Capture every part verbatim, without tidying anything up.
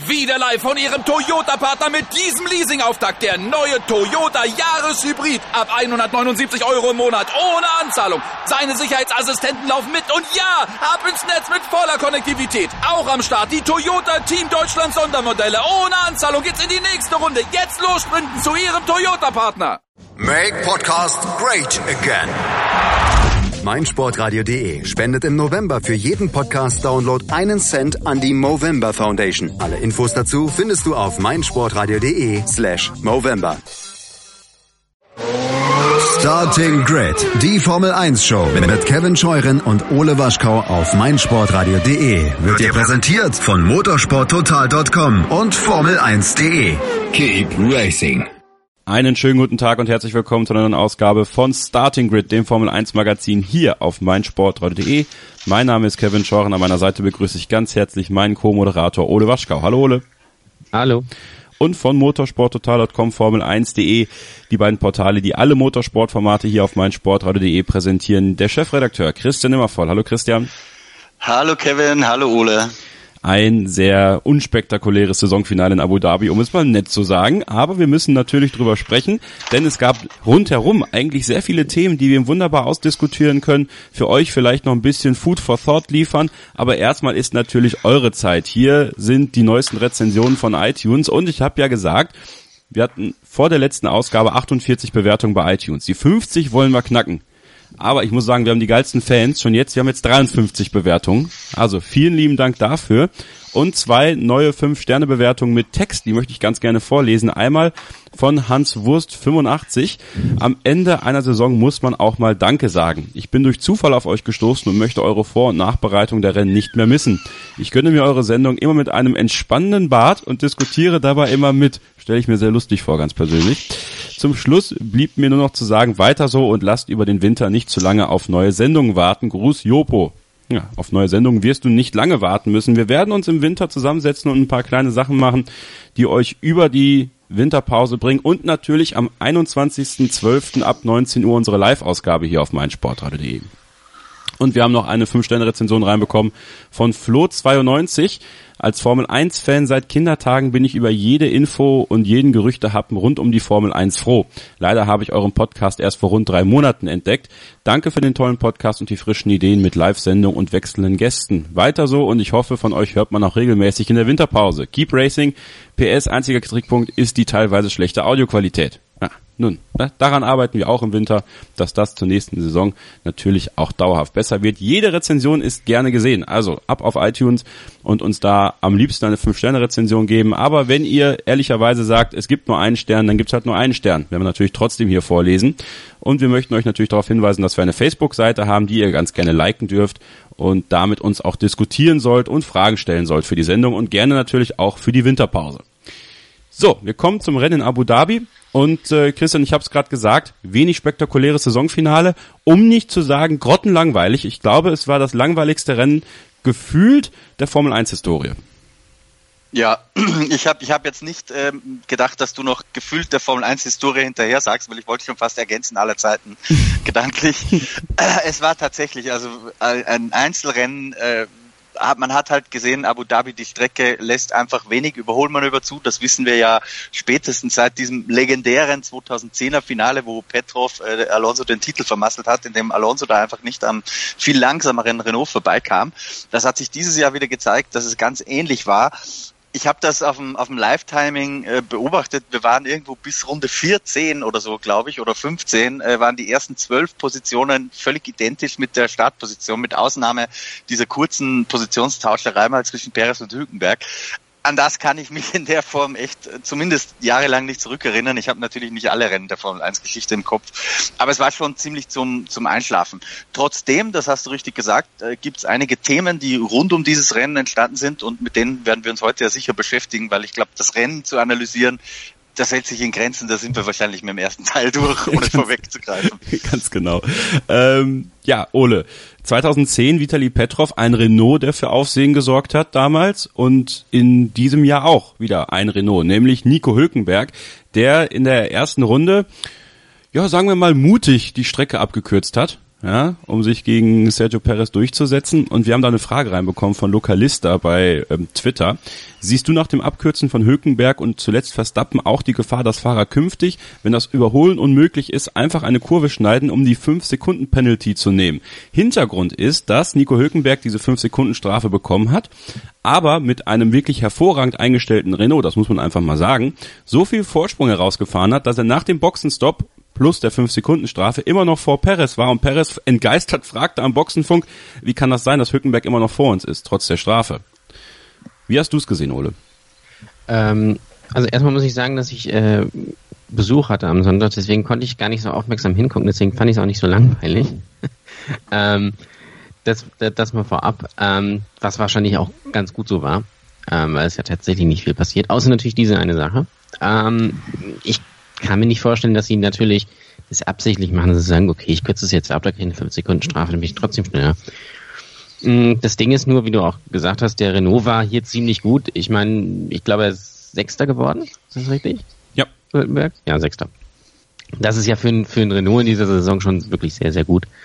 Wieder live von Ihrem Toyota-Partner mit diesem Leasing-Auftakt. Der neue Toyota Jahreshybrid. Ab hundertneunundsiebzig Euro im Monat. Ohne Anzahlung. Seine Sicherheitsassistenten laufen mit. Und ja, ab ins Netz mit voller Konnektivität. Auch am Start die Toyota Team Deutschland Sondermodelle. Ohne Anzahlung geht's in die nächste Runde. Jetzt los sprinten zu Ihrem Toyota-Partner. Make Podcast great again. meinsportradio punkt de spendet im November für jeden Podcast-Download einen Cent an die Movember Foundation. Alle Infos dazu findest du auf meinsportradio punkt de slash Movember. Starting Grid, die Formel eins Show mit Kevin Scheuren und Ole Waschkau auf meinsportradio punkt de wird dir präsentiert von motorsporttotal punkt com und formel eins punkt de. Keep racing. Einen schönen guten Tag und herzlich willkommen zu einer neuen Ausgabe von Starting Grid, dem Formel eins Magazin hier auf meinsportradio punkt de. Mein Name ist Kevin Scheuren, an meiner Seite begrüße ich ganz herzlich meinen Co-Moderator Ole Waschkau. Hallo Ole. Hallo. Und von motorsporttotal punkt com, formel eins punkt de, die beiden Portale, die alle Motorsportformate hier auf meinsportradio punkt de präsentieren, der Chefredakteur Christian Nimmervoll. Hallo Christian. Hallo Kevin, hallo Ole. Ein sehr unspektakuläres Saisonfinale in Abu Dhabi, um es mal nett zu sagen. Aber wir müssen natürlich drüber sprechen, denn es gab rundherum eigentlich sehr viele Themen, die wir wunderbar ausdiskutieren können. Für euch vielleicht noch ein bisschen Food for Thought liefern. Aber erstmal ist natürlich eure Zeit. Hier sind die neuesten Rezensionen von iTunes. Und ich habe ja gesagt, wir hatten vor der letzten Ausgabe achtundvierzig Bewertungen bei iTunes. Die fünfzig wollen wir knacken. Aber ich muss sagen, wir haben die geilsten Fans schon jetzt. Wir haben jetzt dreiundfünfzig Bewertungen. Also vielen lieben Dank dafür. Und zwei neue fünf Sterne Bewertungen mit Text, die möchte ich ganz gerne vorlesen. Einmal von Hans Wurst fünfundachtzig. Am Ende einer Saison muss man auch mal Danke sagen. Ich bin durch Zufall auf euch gestoßen und möchte eure Vor- und Nachbereitung der Rennen nicht mehr missen. Ich gönne mir eure Sendung immer mit einem entspannenden Bad und diskutiere dabei immer mit. Stelle ich mir sehr lustig vor, ganz persönlich. Zum Schluss blieb mir nur noch zu sagen, weiter so und lasst über den Winter nicht zu lange auf neue Sendungen warten. Gruß Jopo. Ja, auf neue Sendungen wirst du nicht lange warten müssen. Wir werden uns im Winter zusammensetzen und ein paar kleine Sachen machen, die euch über die Winterpause bringen und natürlich am einundzwanzigsten zwölften ab neunzehn Uhr unsere Live-Ausgabe hier auf meinsportradio punkt de. Und wir haben noch eine fünf Sterne Rezension reinbekommen von Flo zweiundneunzig. Als Formel eins Fan seit Kindertagen bin ich über jede Info und jeden Gerüchtehappen rund um die Formel eins froh. Leider habe ich euren Podcast erst vor rund drei Monaten entdeckt. Danke für den tollen Podcast und die frischen Ideen mit Live-Sendung und wechselnden Gästen. Weiter so und ich hoffe, von euch hört man auch regelmäßig in der Winterpause. Keep Racing. P S, einziger Kritikpunkt ist die teilweise schlechte Audioqualität. Ah, nun, daran arbeiten wir auch im Winter, dass das zur nächsten Saison natürlich auch dauerhaft besser wird. Jede Rezension ist gerne gesehen, also ab auf iTunes und uns da am liebsten eine fünf Sterne Rezension geben. Aber wenn ihr ehrlicherweise sagt, es gibt nur einen Stern, dann gibt's halt nur einen Stern. Werden wir natürlich trotzdem hier vorlesen. Und wir möchten euch natürlich darauf hinweisen, dass wir eine Facebook-Seite haben, die ihr ganz gerne liken dürft und damit uns auch diskutieren sollt und Fragen stellen sollt für die Sendung und gerne natürlich auch für die Winterpause. So, wir kommen zum Rennen in Abu Dhabi. Und äh, Christian, ich habe es gerade gesagt, wenig spektakuläres Saisonfinale, um nicht zu sagen grottenlangweilig. Ich glaube, es war das langweiligste Rennen gefühlt der Formel eins Historie. Ja, ich habe ich hab jetzt nicht ähm, gedacht, dass du noch gefühlt der Formel eins Historie hinterher sagst, weil ich wollte schon fast ergänzen aller Zeiten gedanklich. Äh, es war tatsächlich also ein Einzelrennen. Äh, Man hat halt gesehen, Abu Dhabi, die Strecke lässt einfach wenig Überholmanöver zu. Das wissen wir ja spätestens seit diesem legendären zweitausendzehner Finale, wo Petrov äh, Alonso den Titel vermasselt hat, in dem Alonso da einfach nicht am viel langsameren Renault vorbeikam. Das hat sich dieses Jahr wieder gezeigt, dass es ganz ähnlich war. Ich habe das auf dem, auf dem Live-Timing äh, beobachtet. Wir waren irgendwo bis Runde vierzehn oder so, glaube ich, oder fünfzehn, äh, waren die ersten zwölf Positionen völlig identisch mit der Startposition, mit Ausnahme dieser kurzen Positionstauscherei mal zwischen Perez und Hülkenberg. An das kann ich mich in der Form echt zumindest jahrelang nicht zurückerinnern. Ich habe natürlich nicht alle Rennen der Formel eins Geschichte im Kopf, aber es war schon ziemlich zum zum Einschlafen. Trotzdem, das hast du richtig gesagt, äh, gibt es einige Themen, die rund um dieses Rennen entstanden sind und mit denen werden wir uns heute ja sicher beschäftigen, weil ich glaube, das Rennen zu analysieren, das hält sich in Grenzen, da sind wir wahrscheinlich mit dem ersten Teil durch, ohne vorwegzugreifen. Ganz genau. Ähm, ja, Ole, zweitausendzehn Vitali Petrov, ein Renault, der für Aufsehen gesorgt hat damals und in diesem Jahr auch wieder ein Renault, nämlich Nico Hülkenberg, der in der ersten Runde, ja, sagen wir mal mutig die Strecke abgekürzt hat. ja, um sich gegen Sergio Perez durchzusetzen. Und wir haben da eine Frage reinbekommen von Lokalista bei ähm, Twitter. Siehst du nach dem Abkürzen von Hülkenberg und zuletzt Verstappen auch die Gefahr, dass Fahrer künftig, wenn das Überholen unmöglich ist, einfach eine Kurve schneiden, um die fünf Sekunden Penalty zu nehmen? Hintergrund ist, dass Nico Hülkenberg diese fünf Sekunden Strafe bekommen hat, aber mit einem wirklich hervorragend eingestellten Renault, das muss man einfach mal sagen, so viel Vorsprung herausgefahren hat, dass er nach dem Boxenstopp plus der fünf Sekunden Strafe immer noch vor Perez war und Perez entgeistert fragte am Boxenfunk, wie kann das sein, dass Hülkenberg immer noch vor uns ist, trotz der Strafe? Wie hast du es gesehen, Ole? Ähm, also erstmal muss ich sagen, dass ich äh, Besuch hatte am Sonntag, deswegen konnte ich gar nicht so aufmerksam hingucken, deswegen fand ich es auch nicht so langweilig. ähm, das, das, das mal vorab, ähm, was wahrscheinlich auch ganz gut so war, ähm, weil es ja tatsächlich nicht viel passiert, außer natürlich diese eine Sache. Ähm, ich kann mir nicht vorstellen, dass sie natürlich das absichtlich machen, dass sie sagen, okay, ich kürze es jetzt ab, da kriege ich eine fünf Sekunden Strafe, dann bin ich trotzdem schneller. Das Ding ist nur, wie du auch gesagt hast, der Renault war hier ziemlich gut. Ich meine, ich glaube, er ist Sechster geworden. Ist das richtig? Ja. Ja, Sechster. Das ist ja für, ein, für einen Renault in dieser Saison schon wirklich sehr, sehr gut.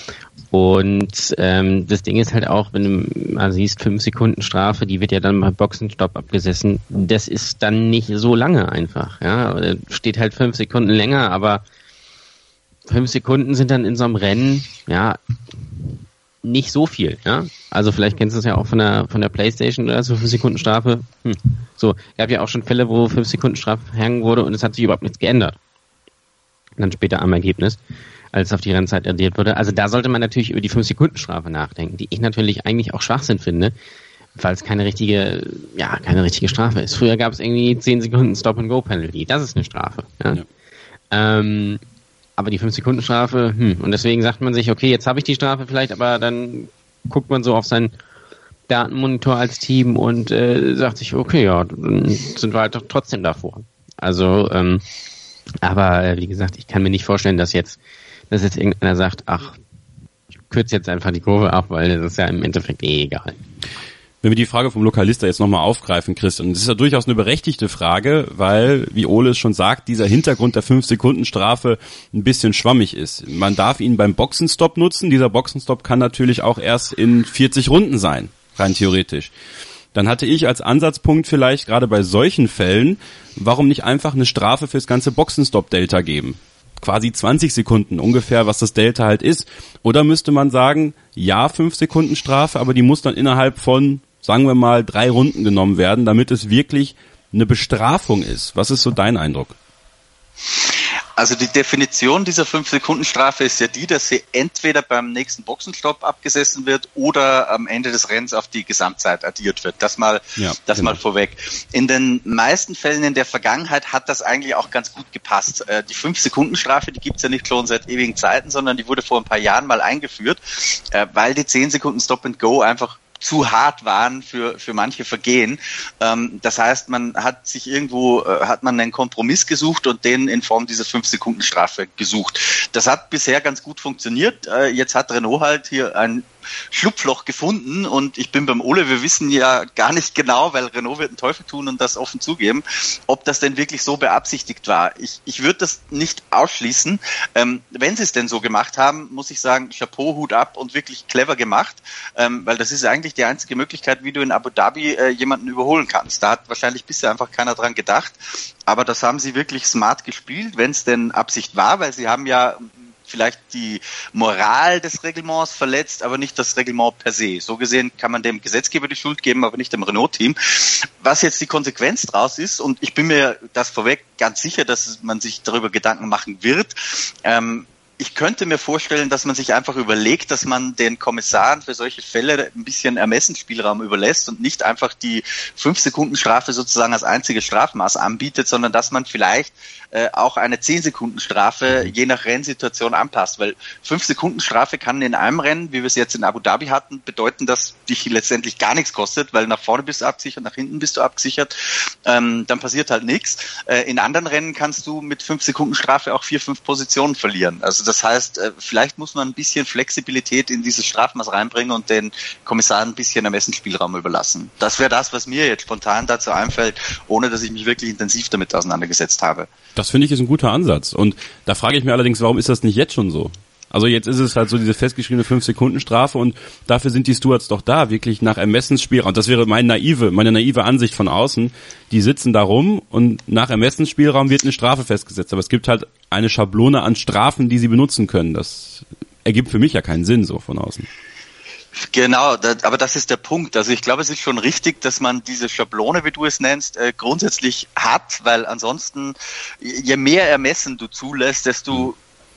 Und ähm, das Ding ist halt auch, wenn du mal siehst, fünf Sekunden Strafe, die wird ja dann beim Boxenstopp abgesessen. Das ist dann nicht so lange einfach. Ja, steht halt fünf Sekunden länger, aber fünf Sekunden sind dann in so einem Rennen, ja, nicht so viel, ja. Also vielleicht kennst du es ja auch von der von der PlayStation oder so, fünf Sekunden Strafe. Hm. So, gab ja auch schon Fälle, wo fünf Sekunden Strafe verhängt wurde und es hat sich überhaupt nichts geändert. Und dann später am Ergebnis, als auf die Rennzeit addiert wurde. Also da sollte man natürlich über die fünf Sekunden Strafe nachdenken, die ich natürlich eigentlich auch Schwachsinn finde, weil es keine richtige, ja, keine richtige Strafe ist. Früher gab es irgendwie zehn Sekunden Stop-and-Go-Penalty. Das ist eine Strafe. Ja? Ja. Ähm, Aber die fünf Sekunden Strafe, hm, und deswegen sagt man sich, okay, jetzt habe ich die Strafe vielleicht, aber dann guckt man so auf seinen Datenmonitor als Team und äh, sagt sich, okay, ja, dann sind wir halt doch trotzdem davor. Also, ähm, aber äh, wie gesagt, ich kann mir nicht vorstellen, dass jetzt, dass jetzt irgendeiner sagt, ach, ich kürze jetzt einfach die Kurve ab, weil das ist ja im Endeffekt eh egal. Wenn wir die Frage vom Lokalista jetzt nochmal aufgreifen, Christian, das ist ja durchaus eine berechtigte Frage, weil, wie Ole es schon sagt, dieser Hintergrund der fünf Sekunden Strafe ein bisschen schwammig ist. Man darf ihn beim Boxenstopp nutzen, dieser Boxenstopp kann natürlich auch erst in vierzig Runden sein, rein theoretisch. Dann hatte ich als Ansatzpunkt vielleicht gerade bei solchen Fällen, warum nicht einfach eine Strafe fürs ganze Boxenstopp-Delta geben? Quasi zwanzig Sekunden ungefähr, was das Delta halt ist. Oder müsste man sagen, ja, fünf Sekunden Strafe, aber die muss dann innerhalb von, sagen wir mal, drei Runden genommen werden, damit es wirklich eine Bestrafung ist. Was ist so dein Eindruck? Also die Definition dieser fünf Sekunden Strafe ist ja die, dass sie entweder beim nächsten Boxenstopp abgesessen wird oder am Ende des Rennens auf die Gesamtzeit addiert wird. Das mal, ja, das genau. mal vorweg. In den meisten Fällen in der Vergangenheit hat das eigentlich auch ganz gut gepasst. Die fünf Sekunden Strafe, die gibt's ja nicht schon seit ewigen Zeiten, sondern die wurde vor ein paar Jahren mal eingeführt, weil die zehn Sekunden Stop and Go einfach zu hart waren für für manche Vergehen. Ähm, das heißt, man hat sich irgendwo, äh, hat man einen Kompromiss gesucht und den in Form dieser fünf Sekunden Strafe gesucht. Das hat bisher ganz gut funktioniert. Äh, jetzt hat Renault halt hier ein Schlupfloch gefunden und ich bin beim Ole, wir wissen ja gar nicht genau, weil Renault wird einen Teufel tun und das offen zugeben, ob das denn wirklich so beabsichtigt war. Ich, ich würde das nicht ausschließen. Ähm, wenn sie es denn so gemacht haben, muss ich sagen, Chapeau, Hut ab und wirklich clever gemacht, ähm, weil das ist eigentlich die einzige Möglichkeit, wie du in Abu Dhabi äh, jemanden überholen kannst. Da hat wahrscheinlich bisher einfach keiner dran gedacht, aber das haben sie wirklich smart gespielt, wenn es denn Absicht war, weil sie haben ja vielleicht die Moral des Reglements verletzt, aber nicht das Reglement per se. So gesehen kann man dem Gesetzgeber die Schuld geben, aber nicht dem Renault-Team. Was jetzt die Konsequenz draus ist, und ich bin mir das vorweg ganz sicher, dass man sich darüber Gedanken machen wird, ähm, ich könnte mir vorstellen, dass man sich einfach überlegt, dass man den Kommissaren für solche Fälle ein bisschen Ermessensspielraum überlässt und nicht einfach die fünf Sekunden Strafe sozusagen als einziges Strafmaß anbietet, sondern dass man vielleicht äh, auch eine zehn Sekunden Strafe je nach Rennsituation anpasst, weil fünf Sekunden Strafe kann in einem Rennen, wie wir es jetzt in Abu Dhabi hatten, bedeuten, dass dich letztendlich gar nichts kostet, weil nach vorne bist du abgesichert, nach hinten bist du abgesichert, ähm, dann passiert halt nichts. Äh, in anderen Rennen kannst du mit fünf Sekunden Strafe auch vier, fünf Positionen verlieren. Also das heißt, vielleicht muss man ein bisschen Flexibilität in dieses Strafmaß reinbringen und den Kommissaren ein bisschen Ermessensspielraum überlassen. Das wäre das, was mir jetzt spontan dazu einfällt, ohne dass ich mich wirklich intensiv damit auseinandergesetzt habe. Das finde ich ist ein guter Ansatz. Und da frage ich mich allerdings, warum ist das nicht jetzt schon so? Also jetzt ist es halt so diese festgeschriebene fünf Sekunden Strafe und dafür sind die Stewards doch da, wirklich nach Ermessensspielraum. Und das wäre meine naive, meine naive Ansicht von außen. Die sitzen da rum und nach Ermessensspielraum wird eine Strafe festgesetzt. Aber es gibt halt eine Schablone an Strafen, die sie benutzen können. Das ergibt für mich ja keinen Sinn so von außen. Genau, das, aber das ist der Punkt. Also ich glaube, es ist schon richtig, dass man diese Schablone, wie du es nennst, äh, grundsätzlich hat, weil ansonsten, je mehr Ermessen du zulässt, desto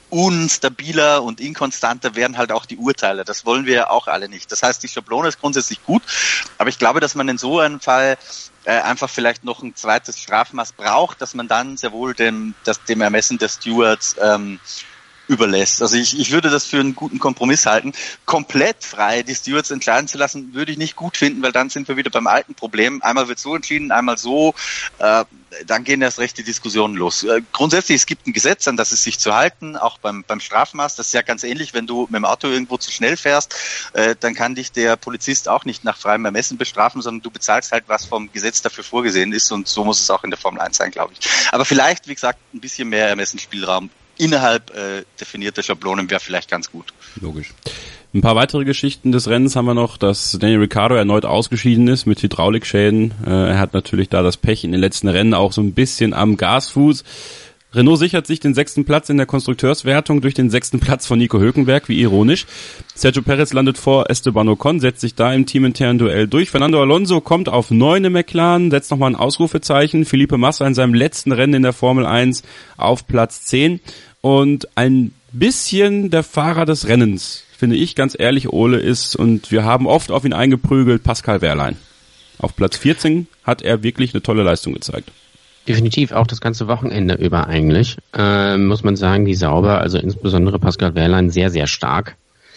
unstabiler und inkonstanter werden halt auch die Urteile. Das wollen wir ja auch alle nicht. Das heißt, die Schablone ist grundsätzlich gut, aber ich glaube, dass man in so einem Fall äh, einfach vielleicht noch ein zweites Strafmaß braucht, dass man dann sehr wohl dem, das, dem Ermessen der Stewards ähm, überlässt. Also ich, ich würde das für einen guten Kompromiss halten. Komplett frei die Stewards entscheiden zu lassen, würde ich nicht gut finden, weil dann sind wir wieder beim alten Problem. Einmal wird so entschieden, einmal so. Äh, dann gehen erst recht die Diskussionen los. Äh, grundsätzlich, es gibt ein Gesetz, an das es sich zu halten, auch beim, beim Strafmaß. Das ist ja ganz ähnlich, wenn du mit dem Auto irgendwo zu schnell fährst, äh, dann kann dich der Polizist auch nicht nach freiem Ermessen bestrafen, sondern du bezahlst halt, was vom Gesetz dafür vorgesehen ist, und so muss es auch in der Formel eins sein, glaube ich. Aber vielleicht, wie gesagt, ein bisschen mehr Ermessensspielraum innerhalb äh, definierter Schablonen wäre vielleicht ganz gut. Logisch. Ein paar weitere Geschichten des Rennens haben wir noch, dass Daniel Ricciardo erneut ausgeschieden ist mit Hydraulikschäden. Äh, er hat natürlich da das Pech in den letzten Rennen auch so ein bisschen am Gasfuß. Renault sichert sich den sechsten Platz in der Konstrukteurswertung durch den sechsten Platz von Nico Hülkenberg, wie ironisch. Sergio Perez landet vor Esteban Ocon, setzt sich da im teaminternen Duell durch. Fernando Alonso kommt auf neun im McLaren, setzt nochmal ein Ausrufezeichen. Felipe Massa in seinem letzten Rennen in der Formel eins auf Platz zehn. Und ein bisschen der Fahrer des Rennens, finde ich ganz ehrlich, Ole, ist, und wir haben oft auf ihn eingeprügelt, Pascal Wehrlein. Auf Platz vierzehn hat er wirklich eine tolle Leistung gezeigt. Definitiv, auch das ganze Wochenende über eigentlich, ähm, muss man sagen, die Sauber, also insbesondere Pascal Wehrlein, sehr, sehr stark.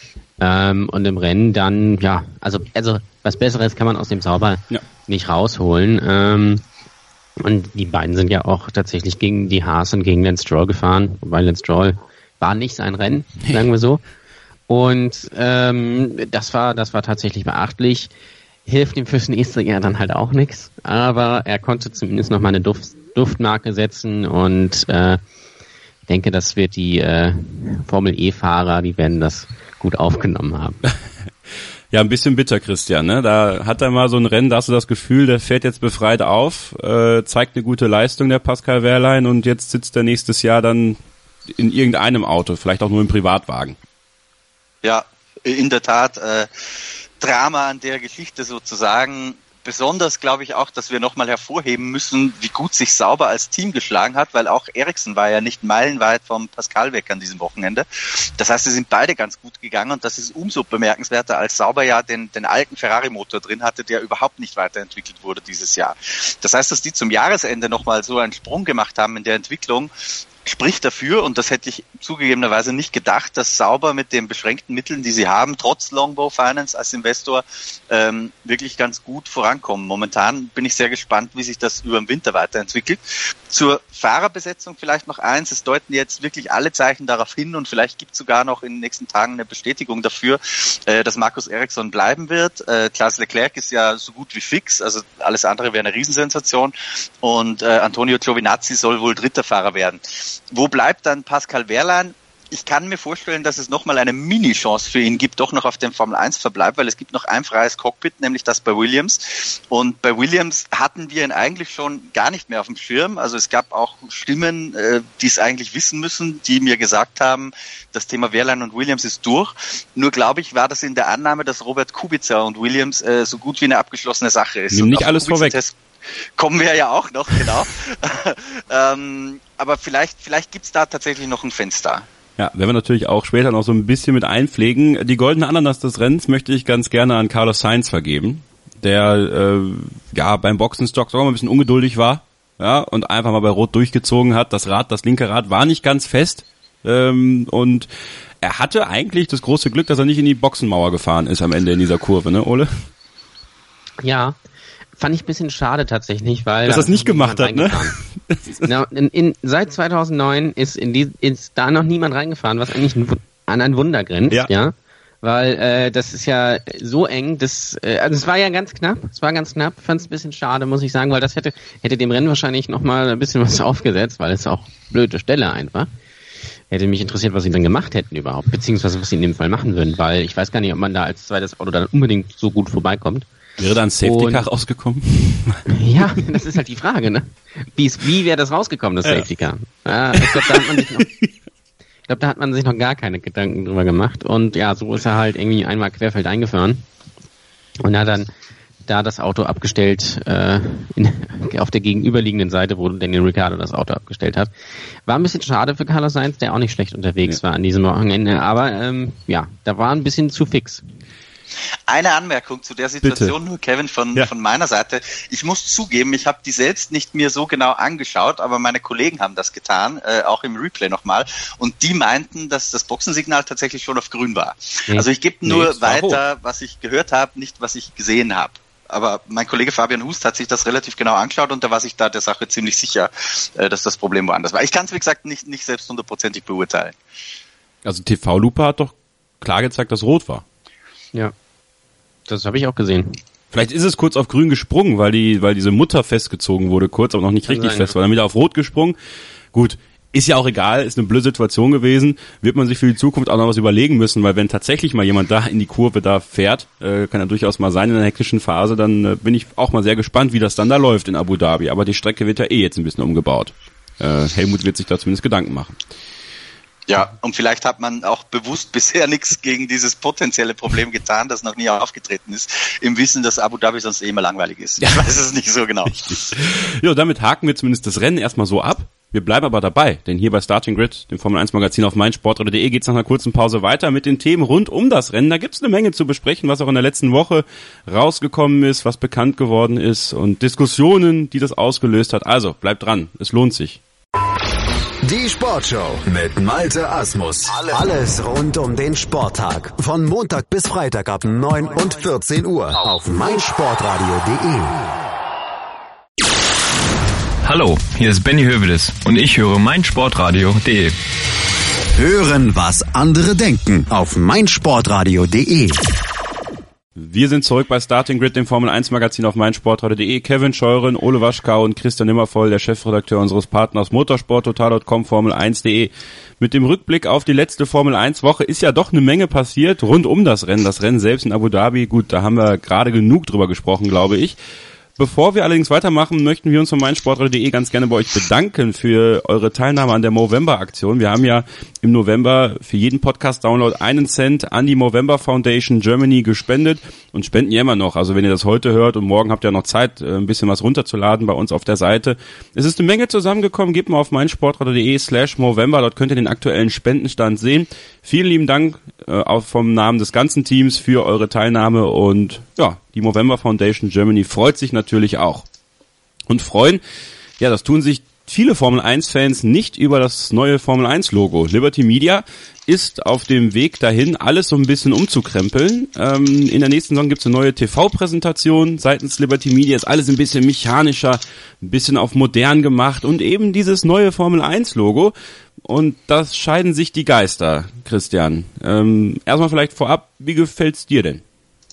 Ähm, und im Rennen dann, ja, also, also was Besseres kann man aus dem Sauber ja. nicht rausholen. Ähm, Und die beiden sind ja auch tatsächlich gegen die Haas und gegen Lance Stroll gefahren, wobei Lance Stroll war nicht sein Rennen, sagen wir so. Und ähm, das war das war tatsächlich beachtlich. Hilft ihm fürs nächste Jahr dann halt auch nichts, aber er konnte zumindest noch mal eine Duft, Duftmarke setzen und äh, ich denke, das wird die äh, Formel-E-Fahrer, die werden das gut aufgenommen haben. Ja, ein bisschen bitter, Christian, ne? Da hat er mal so ein Rennen, da hast du das Gefühl, der fährt jetzt befreit auf, äh, zeigt eine gute Leistung, der Pascal Wehrlein, und jetzt sitzt er nächstes Jahr dann in irgendeinem Auto, vielleicht auch nur im Privatwagen. Ja, in der Tat, äh, Drama an der Geschichte sozusagen. Besonders glaube ich auch, dass wir nochmal hervorheben müssen, wie gut sich Sauber als Team geschlagen hat, weil auch Ericsson war ja nicht meilenweit vom Pascal weg an diesem Wochenende. Das heißt, sie sind beide ganz gut gegangen, und das ist umso bemerkenswerter, als Sauber ja den, den alten Ferrari-Motor drin hatte, der überhaupt nicht weiterentwickelt wurde dieses Jahr. Das heißt, dass die zum Jahresende nochmal so einen Sprung gemacht haben in der Entwicklung, spricht dafür, und das hätte ich zugegebenerweise nicht gedacht, dass Sauber mit den beschränkten Mitteln, die sie haben, trotz Longbow Finance als Investor, ähm, wirklich ganz gut vorankommen. Momentan bin ich sehr gespannt, wie sich das über den Winter weiterentwickelt. Zur Fahrerbesetzung vielleicht noch eins. Es deuten jetzt wirklich alle Zeichen darauf hin, und vielleicht gibt es sogar noch in den nächsten Tagen eine Bestätigung dafür, äh, dass Markus Ericsson bleiben wird. Äh, Charles Leclerc ist ja so gut wie fix, also alles andere wäre eine Riesensensation, und äh, Antonio Giovinazzi soll wohl dritter Fahrer werden. Wo bleibt dann Pascal Wehrlein? Ich kann mir vorstellen, dass es nochmal eine Mini-Chance für ihn gibt, doch noch auf dem Formel eins Verbleib, weil es gibt noch ein freies Cockpit, nämlich das bei Williams. Und bei Williams hatten wir ihn eigentlich schon gar nicht mehr auf dem Schirm. Also es gab auch Stimmen, die es eigentlich wissen müssen, die mir gesagt haben, das Thema Wehrlein und Williams ist durch. Nur glaube ich, war das in der Annahme, dass Robert Kubica und Williams so gut wie eine abgeschlossene Sache ist. Nimm nicht alles vorweg. Kommen wir ja auch noch, genau. ähm, aber vielleicht, vielleicht gibt's da tatsächlich noch ein Fenster. Ja, werden wir natürlich auch später noch so ein bisschen mit einpflegen. Die goldene Ananas des Rennens möchte ich ganz gerne an Carlos Sainz vergeben, der äh, ja beim Boxenstock sogar mal ein bisschen ungeduldig war, ja, und einfach mal bei Rot durchgezogen hat. Das Rad, das linke Rad war nicht ganz fest, ähm, und er hatte eigentlich das große Glück, dass er nicht in die Boxenmauer gefahren ist am Ende in dieser Kurve, ne, Ole? Ja. Fand ich ein bisschen schade tatsächlich, weil... Dass er es nicht gemacht hat, ne? Na, in, in, seit zweitausendneun ist, in die, ist da noch niemand reingefahren, was eigentlich ein, an ein Wunder grenzt, ja. ja? Weil äh, das ist ja so eng, das, äh, also es war ja ganz knapp, es war ganz knapp, fand es ein bisschen schade, muss ich sagen, weil das hätte hätte dem Rennen wahrscheinlich nochmal ein bisschen was aufgesetzt, weil es auch blöde Stelle einfach. hätte mich interessiert, was sie dann gemacht hätten überhaupt, beziehungsweise was sie in dem Fall machen würden, weil ich weiß gar nicht, ob man da als zweites Auto dann unbedingt so gut vorbeikommt. Wäre da ein Safety Car rausgekommen? Ja, das ist halt die Frage, ne? Wie, wie wäre das rausgekommen, das ja. Safety Car? Ah, ich glaube, da hat man sich noch, ich glaube, da hat man sich noch gar keine Gedanken drüber gemacht. Und ja, so ist er halt irgendwie einmal querfeld eingefahren und hat dann da das Auto abgestellt, äh, in, auf der gegenüberliegenden Seite, wo Daniel Ricciardo das Auto abgestellt hat. War ein bisschen schade für Carlos Sainz, der auch nicht schlecht unterwegs ja. war an diesem Wochenende, aber ähm, ja, da war ein bisschen zu fix. Eine Anmerkung zu der Situation, Bitte. nur Kevin, von, ja. von meiner Seite. Ich muss zugeben, ich habe die selbst nicht mir so genau angeschaut, aber meine Kollegen haben das getan, äh, auch im Replay nochmal. Und die meinten, dass das Boxensignal tatsächlich schon auf grün war. Nee. Also ich gebe nur nee, weiter, was ich gehört habe, nicht was ich gesehen habe. Aber mein Kollege Fabian Hust hat sich das relativ genau angeschaut und da war sich da der Sache ziemlich sicher, äh, dass das Problem woanders war. Ich kann es, wie gesagt, nicht, nicht selbst hundertprozentig beurteilen. Also T V-Lupe hat doch klar gezeigt, dass rot war. Ja, das habe ich auch gesehen. Vielleicht ist es kurz auf grün gesprungen, weil die, weil diese Mutter festgezogen wurde, kurz, aber noch nicht Kann richtig sein, fest, ja. weil dann wieder auf rot gesprungen. Gut, ist ja auch egal, ist eine blöde Situation gewesen, wird man sich für die Zukunft auch noch was überlegen müssen, weil wenn tatsächlich mal jemand da in die Kurve da fährt, äh, kann ja durchaus mal sein in einer hektischen Phase, dann äh, bin ich auch mal sehr gespannt, wie das dann da läuft in Abu Dhabi. Aber die Strecke wird ja eh jetzt ein bisschen umgebaut. Äh, Helmut wird sich da zumindest Gedanken machen. Ja, und vielleicht hat man auch bewusst bisher nichts gegen dieses potenzielle Problem getan, das noch nie aufgetreten ist, im Wissen, dass Abu Dhabi sonst eh immer langweilig ist. Ich weiß es nicht so genau. Richtig. Ja, damit haken wir zumindest das Rennen erstmal so ab. Wir bleiben aber dabei, denn hier bei Starting Grid, dem Formel eins Magazin auf meinsportradio punkt de, geht's nach einer kurzen Pause weiter mit den Themen rund um das Rennen. Da gibt's eine Menge zu besprechen, was auch in der letzten Woche rausgekommen ist, was bekannt geworden ist und Diskussionen, die das ausgelöst hat. Also, bleibt dran, es lohnt sich. Die Sportshow mit Malte Asmus. Alles rund um den Sporttag. Von Montag bis Freitag ab neun und vierzehn Uhr auf meinsportradio punkt de. Hallo, hier ist Benny Hövedes und ich höre meinsportradio punkt de. Hören, was andere denken auf meinsportradio punkt de. Wir sind zurück bei Starting Grid, dem Formel eins Magazin auf meinsportradio punkt de. Kevin Scheuren, Ole Waschkau und Christian Nimmervoll, der Chefredakteur unseres Partners motorsporttotal punkt com, Formel eins punkt de. Mit dem Rückblick auf die letzte Formel eins Woche ist ja doch eine Menge passiert rund um das Rennen. Das Rennen selbst in Abu Dhabi, gut, da haben wir gerade genug drüber gesprochen, glaube ich. Bevor wir allerdings weitermachen, möchten wir uns von meinsportradio punkt de ganz gerne bei euch bedanken für eure Teilnahme an der Movember-Aktion. Wir haben ja im November für jeden Podcast-Download einen Cent an die Movember Foundation Germany gespendet und spenden ja immer noch. Also wenn ihr das heute hört und morgen habt ihr noch Zeit, ein bisschen was runterzuladen bei uns auf der Seite. Es ist eine Menge zusammengekommen. Gebt mal auf meinsportradio punkt de slash Movember. Dort könnt ihr den aktuellen Spendenstand sehen. Vielen lieben Dank äh, auch vom Namen des ganzen Teams für eure Teilnahme und ja, die Movember Foundation Germany freut sich natürlich auch. Und freuen, ja, das tun sich viele Formel eins Fans nicht über das neue Formel eins Logo. Liberty Media ist auf dem Weg dahin, alles so ein bisschen umzukrempeln. Ähm, in der nächsten Saison gibt's eine neue T V-Präsentation seitens Liberty Media. Ist alles ein bisschen mechanischer, ein bisschen auf modern gemacht und eben dieses neue Formel eins Logo. Und das scheiden sich die Geister, Christian. Ähm, erstmal vielleicht vorab, wie gefällt's dir denn?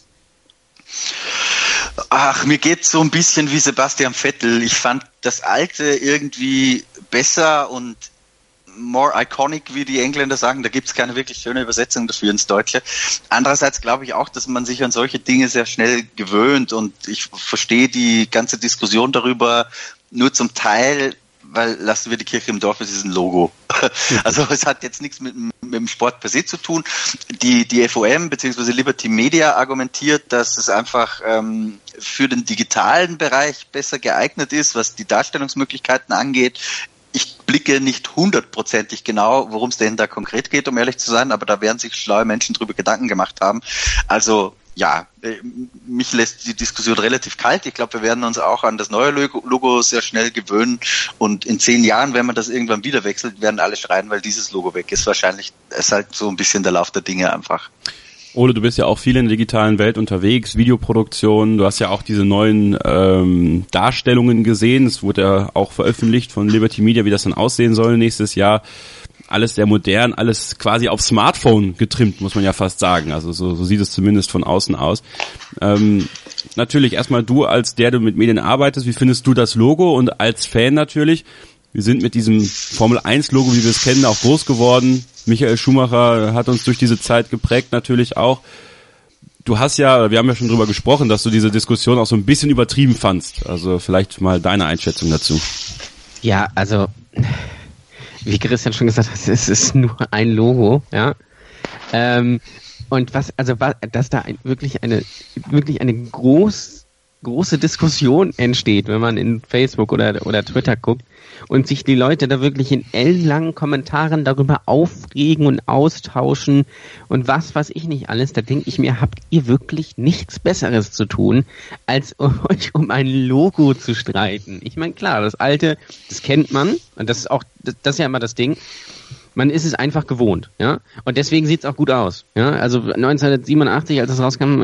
Ach, mir geht's so ein bisschen wie Sebastian Vettel. Ich fand das alte irgendwie besser und more iconic, wie die Engländer sagen. Da gibt's keine wirklich schöne Übersetzung dafür ins Deutsche. Andererseits glaube ich auch, dass man sich an solche Dinge sehr schnell gewöhnt und ich verstehe die ganze Diskussion darüber nur zum Teil, weil lassen wir die Kirche im Dorf, es ist ein Logo. Also es hat jetzt nichts mit, mit dem Sport per se zu tun. Die, die F O M bzw. Liberty Media argumentiert, dass es einfach ähm, für den digitalen Bereich besser geeignet ist, was die Darstellungsmöglichkeiten angeht. Ich blicke nicht hundertprozentig genau, worum es denn da konkret geht, um ehrlich zu sein, aber da werden sich schlaue Menschen drüber Gedanken gemacht haben. Also ja, mich lässt die Diskussion relativ kalt. Ich glaube, wir werden uns auch an das neue Logo sehr schnell gewöhnen und in zehn Jahren, wenn man das irgendwann wieder wechselt, werden alle schreien, weil dieses Logo weg ist. Wahrscheinlich ist halt so ein bisschen der Lauf der Dinge einfach. Ole, du bist ja auch viel in der digitalen Welt unterwegs, Videoproduktion, du hast ja auch diese neuen ähm, Darstellungen gesehen, es wurde ja auch veröffentlicht von Liberty Media, wie das dann aussehen soll nächstes Jahr. Alles sehr modern, alles quasi auf Smartphone getrimmt, muss man ja fast sagen. Also so, so sieht es zumindest von außen aus. Ähm, natürlich erstmal du, als der du mit Medien arbeitest, wie findest du das Logo? Und als Fan natürlich, Wir sind mit diesem Formel eins Logo, wie wir es kennen, auch groß geworden. Michael Schumacher hat uns durch diese Zeit geprägt natürlich auch. Du hast ja, wir haben ja schon drüber gesprochen, dass du diese Diskussion auch so ein bisschen übertrieben fandst. Also vielleicht mal deine Einschätzung dazu. Ja, also wie Christian schon gesagt hat, es ist nur ein Logo, ja. Ähm, und was, also was, dass da ein, wirklich eine, wirklich eine groß, große Diskussion entsteht, wenn man in Facebook oder oder Twitter guckt und sich die Leute da wirklich in ellenlangen Kommentaren darüber aufregen und austauschen und was weiß ich nicht alles, da denke ich mir, habt ihr wirklich nichts Besseres zu tun, als euch um ein Logo zu streiten? Ich meine, klar, das alte, das kennt man und das ist auch, das, das ist ja immer das Ding, man ist es einfach gewohnt, ja, und deswegen sieht es auch gut aus, ja, also neunzehnhundertsiebenundachtzig, als das rauskam,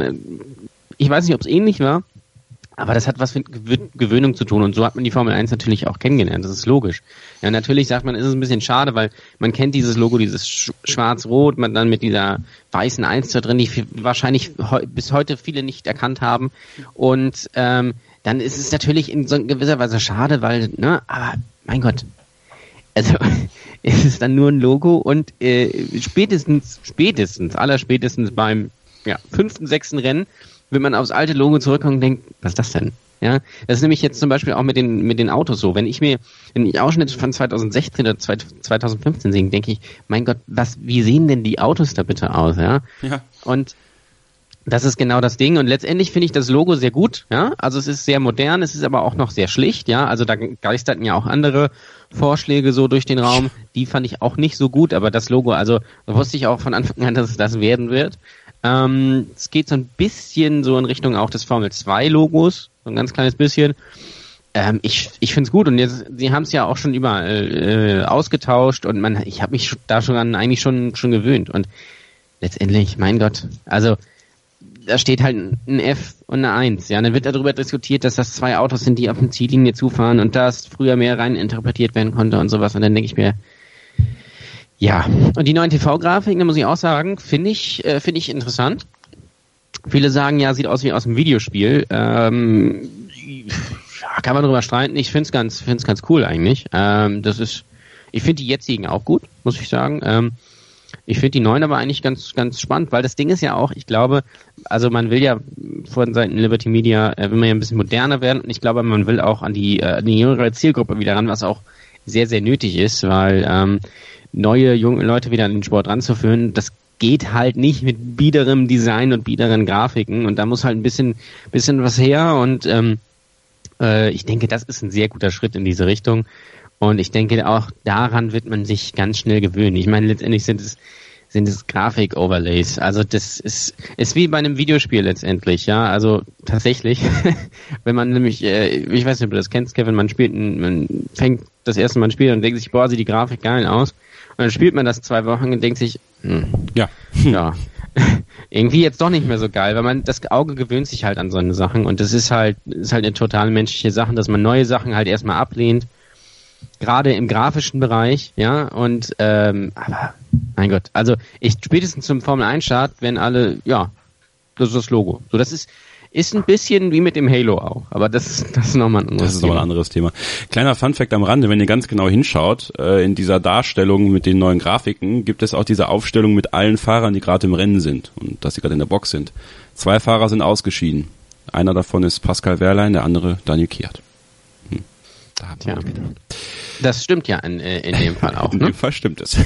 ich weiß nicht, ob es ähnlich war, aber das hat was mit Gewöhnung zu tun und so hat man die Formel eins natürlich auch kennengelernt, das ist logisch. Ja, natürlich sagt man, ist es ein bisschen schade, weil man kennt dieses Logo, dieses schwarz-rot, man dann mit dieser weißen eins da drin, die wahrscheinlich he- bis heute viele nicht erkannt haben und ähm, dann ist es natürlich in so gewisser Weise schade, weil, ne, aber mein Gott, also es ist dann nur ein Logo und äh, spätestens, spätestens, allerspätestens beim ja, fünften, sechsten Rennen wenn man aufs alte Logo zurückkommt und denkt, was ist das denn? Ja, das ist nämlich jetzt zum Beispiel auch mit den mit den Autos so. Wenn ich mir wenn ich Ausschnitte von zweitausendsechzehn oder zweitausendfünfzehn sehe, denke ich, mein Gott, was, wie sehen denn die Autos da bitte aus? Ja. Ja. Und das ist genau das Ding. Und letztendlich finde ich das Logo sehr gut. Ja, also es ist sehr modern, es ist aber auch noch sehr schlicht. Ja, also da geisterten ja auch andere Vorschläge so durch den Raum. Die fand ich auch nicht so gut, aber das Logo, also da wusste ich auch von Anfang an, dass es das werden wird. Ähm, es geht so ein bisschen so in Richtung auch des Formel zwei Logos, so ein ganz kleines bisschen. Ähm, ich ich finde es gut und jetzt, sie haben es ja auch schon überall äh, ausgetauscht und man, ich habe mich da schon an eigentlich schon schon gewöhnt und letztendlich, mein Gott, also da steht halt ein F und eine eins, ja, und dann wird darüber diskutiert, dass das zwei Autos sind, die auf die Ziellinie zufahren und dass früher mehr rein interpretiert werden konnte und sowas und dann denke ich mir, ja, und die neuen T V-Grafiken, da muss ich auch sagen, finde ich, äh, finde ich interessant. Viele sagen, ja, sieht aus wie aus einem Videospiel. Ähm, ja, kann man drüber streiten. Ich finde es ganz, finde es ganz cool eigentlich. Ähm, das ist, ich finde die jetzigen auch gut, muss ich sagen. Ähm, ich finde die neuen aber eigentlich ganz, ganz spannend, weil das Ding ist ja auch, ich glaube, also man will ja von Seiten Liberty Media, äh, will man ja ein bisschen moderner werden und ich glaube, man will auch an die, äh, die jüngere Zielgruppe wieder ran, was auch sehr, sehr nötig ist, weil ähm, neue junge Leute wieder an den Sport ranzuführen, das geht halt nicht mit biederem Design und biederen Grafiken und da muss halt ein bisschen bisschen was her und ähm, äh, ich denke, das ist ein sehr guter Schritt in diese Richtung und ich denke auch daran wird man sich ganz schnell gewöhnen. Ich meine, letztendlich sind es sind es Grafik-Overlays, also das ist ist wie bei einem Videospiel letztendlich, ja, also tatsächlich, wenn man nämlich, äh, ich weiß nicht, ob du das kennst, Kevin, man spielt, ein, man fängt das erste Mal ein Spiel und denkt sich, boah, sieht die Grafik geil aus. Und dann spielt man das zwei Wochen und denkt sich, hm, ja, ja, irgendwie jetzt doch nicht mehr so geil, weil man, das Auge gewöhnt sich halt an so eine Sachen und das ist halt, ist halt eine total menschliche Sache, dass man neue Sachen halt erstmal ablehnt, gerade im grafischen Bereich, ja, und, ähm, aber, mein Gott, also, ich, spätestens zum Formel eins Start, wenn alle, ja, das ist das Logo. So, das ist, Ist ein bisschen wie mit dem Halo auch, aber das, das ist nochmal ein anderes Thema. Das ist nochmal ein anderes Thema. Kleiner Funfact am Rande, wenn ihr ganz genau hinschaut, äh, in dieser Darstellung mit den neuen Grafiken gibt es auch diese Aufstellung mit allen Fahrern, die gerade im Rennen sind und dass sie gerade in der Box sind. Zwei Fahrer sind ausgeschieden. Einer davon ist Pascal Wehrlein, der andere Daniel Kiat. Hm. Da hat man gedacht. Das stimmt ja in, in dem Fall auch. In ne? dem Fall stimmt es.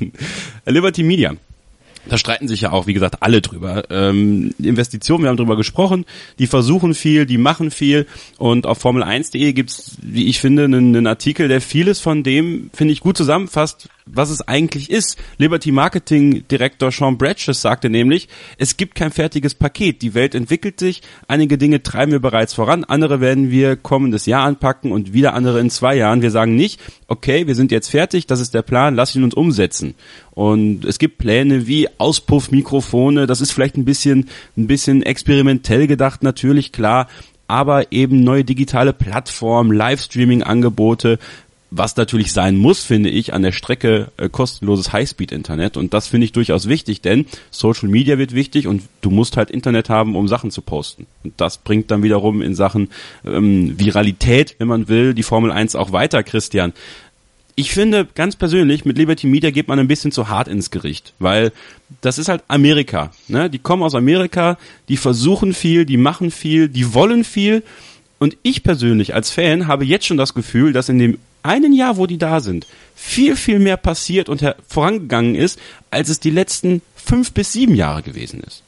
Liberty Media. Da streiten sich ja auch, wie gesagt, alle drüber. Ähm, Investitionen, wir haben drüber gesprochen, die versuchen viel, die machen viel und auf Formel eins punkt de gibt's, wie ich finde, einen, einen Artikel, der vieles von dem, finde ich, gut zusammenfasst, was es eigentlich ist. Liberty Marketing Direktor Sean Bratches sagte nämlich, es gibt kein fertiges Paket, die Welt entwickelt sich, einige Dinge treiben wir bereits voran, andere werden wir kommendes Jahr anpacken und wieder andere in zwei Jahren. Wir sagen nicht, okay, wir sind jetzt fertig, das ist der Plan, lass ihn uns umsetzen. Und es gibt Pläne wie Auspuffmikrofone, das ist vielleicht ein bisschen, ein bisschen experimentell gedacht, natürlich, klar, aber eben neue digitale Plattformen, Livestreaming-Angebote, was natürlich sein muss, finde ich, an der Strecke äh, kostenloses Highspeed-Internet. Und das finde ich durchaus wichtig, denn Social Media wird wichtig und du musst halt Internet haben, um Sachen zu posten. Und das bringt dann wiederum in Sachen ähm, Viralität, wenn man will, die Formel eins auch weiter, Christian. Ich finde, ganz persönlich, mit Liberty Media geht man ein bisschen zu hart ins Gericht, weil das ist halt Amerika, ne? Die kommen aus Amerika, die versuchen viel, die machen viel, die wollen viel und ich persönlich als Fan habe jetzt schon das Gefühl, dass in dem einen Jahr, wo die da sind, viel, viel mehr passiert und her- vorangegangen ist, als es die letzten fünf bis sieben Jahre gewesen ist.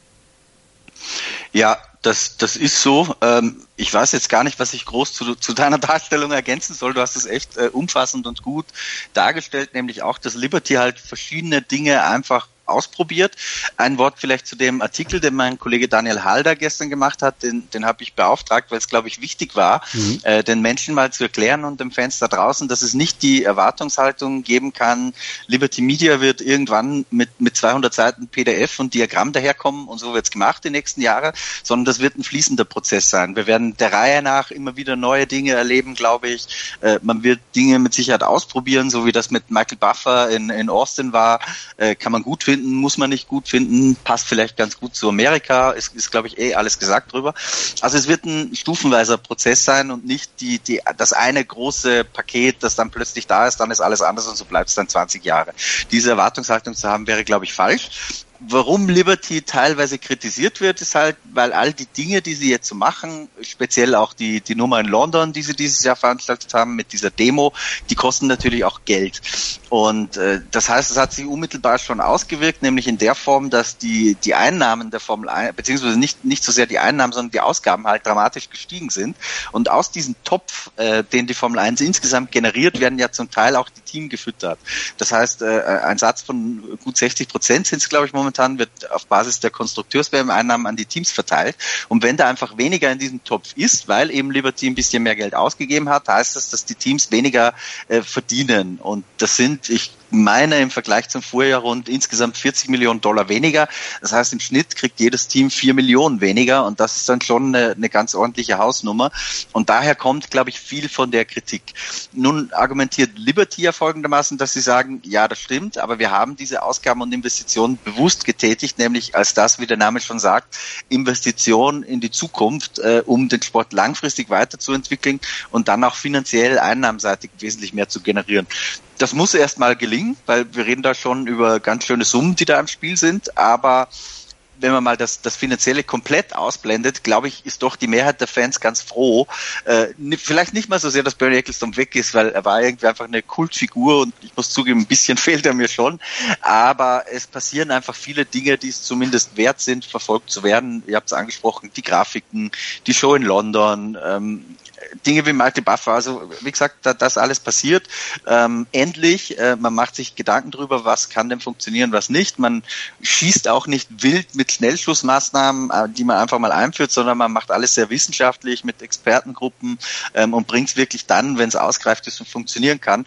Ja, das, das ist so. Ähm, ich weiß jetzt gar nicht, was ich groß zu, zu deiner Darstellung ergänzen soll. Du hast es echt äh, umfassend und gut dargestellt, nämlich auch, dass Liberty halt verschiedene Dinge einfach ausprobiert. Ein Wort vielleicht zu dem Artikel, den mein Kollege Daniel Halder gestern gemacht hat, den, den habe ich beauftragt, weil es, glaube ich, wichtig war, mhm. äh, den Menschen mal zu erklären und den Fans da draußen, dass es nicht die Erwartungshaltung geben kann, Liberty Media wird irgendwann mit, mit zweihundert Seiten P D F und Diagramm daherkommen und so wird's gemacht die nächsten Jahre, sondern das wird ein fließender Prozess sein. Wir werden der Reihe nach immer wieder neue Dinge erleben, glaube ich. Äh, man wird Dinge mit Sicherheit ausprobieren, so wie das mit Michael Buffer in, in Austin war, äh, kann man gut finden, muss man nicht gut finden, passt vielleicht ganz gut zu Amerika, ist, ist glaube ich eh alles gesagt drüber. Also es wird ein stufenweiser Prozess sein und nicht die, die, das eine große Paket, das dann plötzlich da ist, dann ist alles anders und so bleibt es dann zwanzig Jahre. Diese Erwartungshaltung zu haben, wäre glaube ich falsch. Warum Liberty teilweise kritisiert wird, ist halt, weil all die Dinge, die sie jetzt so machen, speziell auch die, die Nummer in London, die sie dieses Jahr veranstaltet haben mit dieser Demo, die kosten natürlich auch Geld. Und äh, das heißt, es hat sich unmittelbar schon ausgewirkt, nämlich in der Form, dass die, die Einnahmen der Formel eins, beziehungsweise nicht, nicht so sehr die Einnahmen, sondern die Ausgaben halt dramatisch gestiegen sind. Und aus diesem Topf, äh, den die Formel eins insgesamt generiert, werden ja zum Teil auch die Team gefüttert. Das heißt, äh, ein Satz von gut sechzig Prozent sind es, glaube ich, momentan. Momentan wird auf Basis der KonstrukteursW M-Einnahmen an die Teams verteilt. Und wenn da einfach weniger in diesem Topf ist, weil eben Liberty ein bisschen mehr Geld ausgegeben hat, heißt das, dass die Teams weniger äh, verdienen. Und das sind, ich meine, im Vergleich zum Vorjahr rund insgesamt vierzig Millionen Dollar weniger. Das heißt, im Schnitt kriegt jedes Team vier Millionen weniger. Und das ist dann schon eine, eine ganz ordentliche Hausnummer. Und daher kommt, glaube ich, viel von der Kritik. Nun argumentiert Liberty ja folgendermaßen, dass sie sagen, ja, das stimmt, aber wir haben diese Ausgaben und Investitionen bewusst getätigt, nämlich als das, wie der Name schon sagt, Investition in die Zukunft, äh, um den Sport langfristig weiterzuentwickeln und dann auch finanziell einnahmenseitig wesentlich mehr zu generieren. Das muss erst mal gelingen, weil wir reden da schon über ganz schöne Summen, die da im Spiel sind, aber wenn man mal das, das Finanzielle komplett ausblendet, glaube ich, ist doch die Mehrheit der Fans ganz froh. Äh, vielleicht nicht mal so sehr, dass Bernie Ecclestone weg ist, weil er war irgendwie einfach eine Kultfigur und ich muss zugeben, ein bisschen fehlt er mir schon. Aber es passieren einfach viele Dinge, die es zumindest wert sind, verfolgt zu werden. Ihr habt es angesprochen, die Grafiken, die Show in London, ähm, Dinge wie Michael Buffer, also wie gesagt, da, das alles passiert. Ähm, endlich, äh, man macht sich Gedanken drüber, was kann denn funktionieren, was nicht. Man schießt auch nicht wild mit Schnellschussmaßnahmen, äh, die man einfach mal einführt, sondern man macht alles sehr wissenschaftlich mit Expertengruppen ähm, und bringt es wirklich dann, wenn es ausgereift ist und funktionieren kann.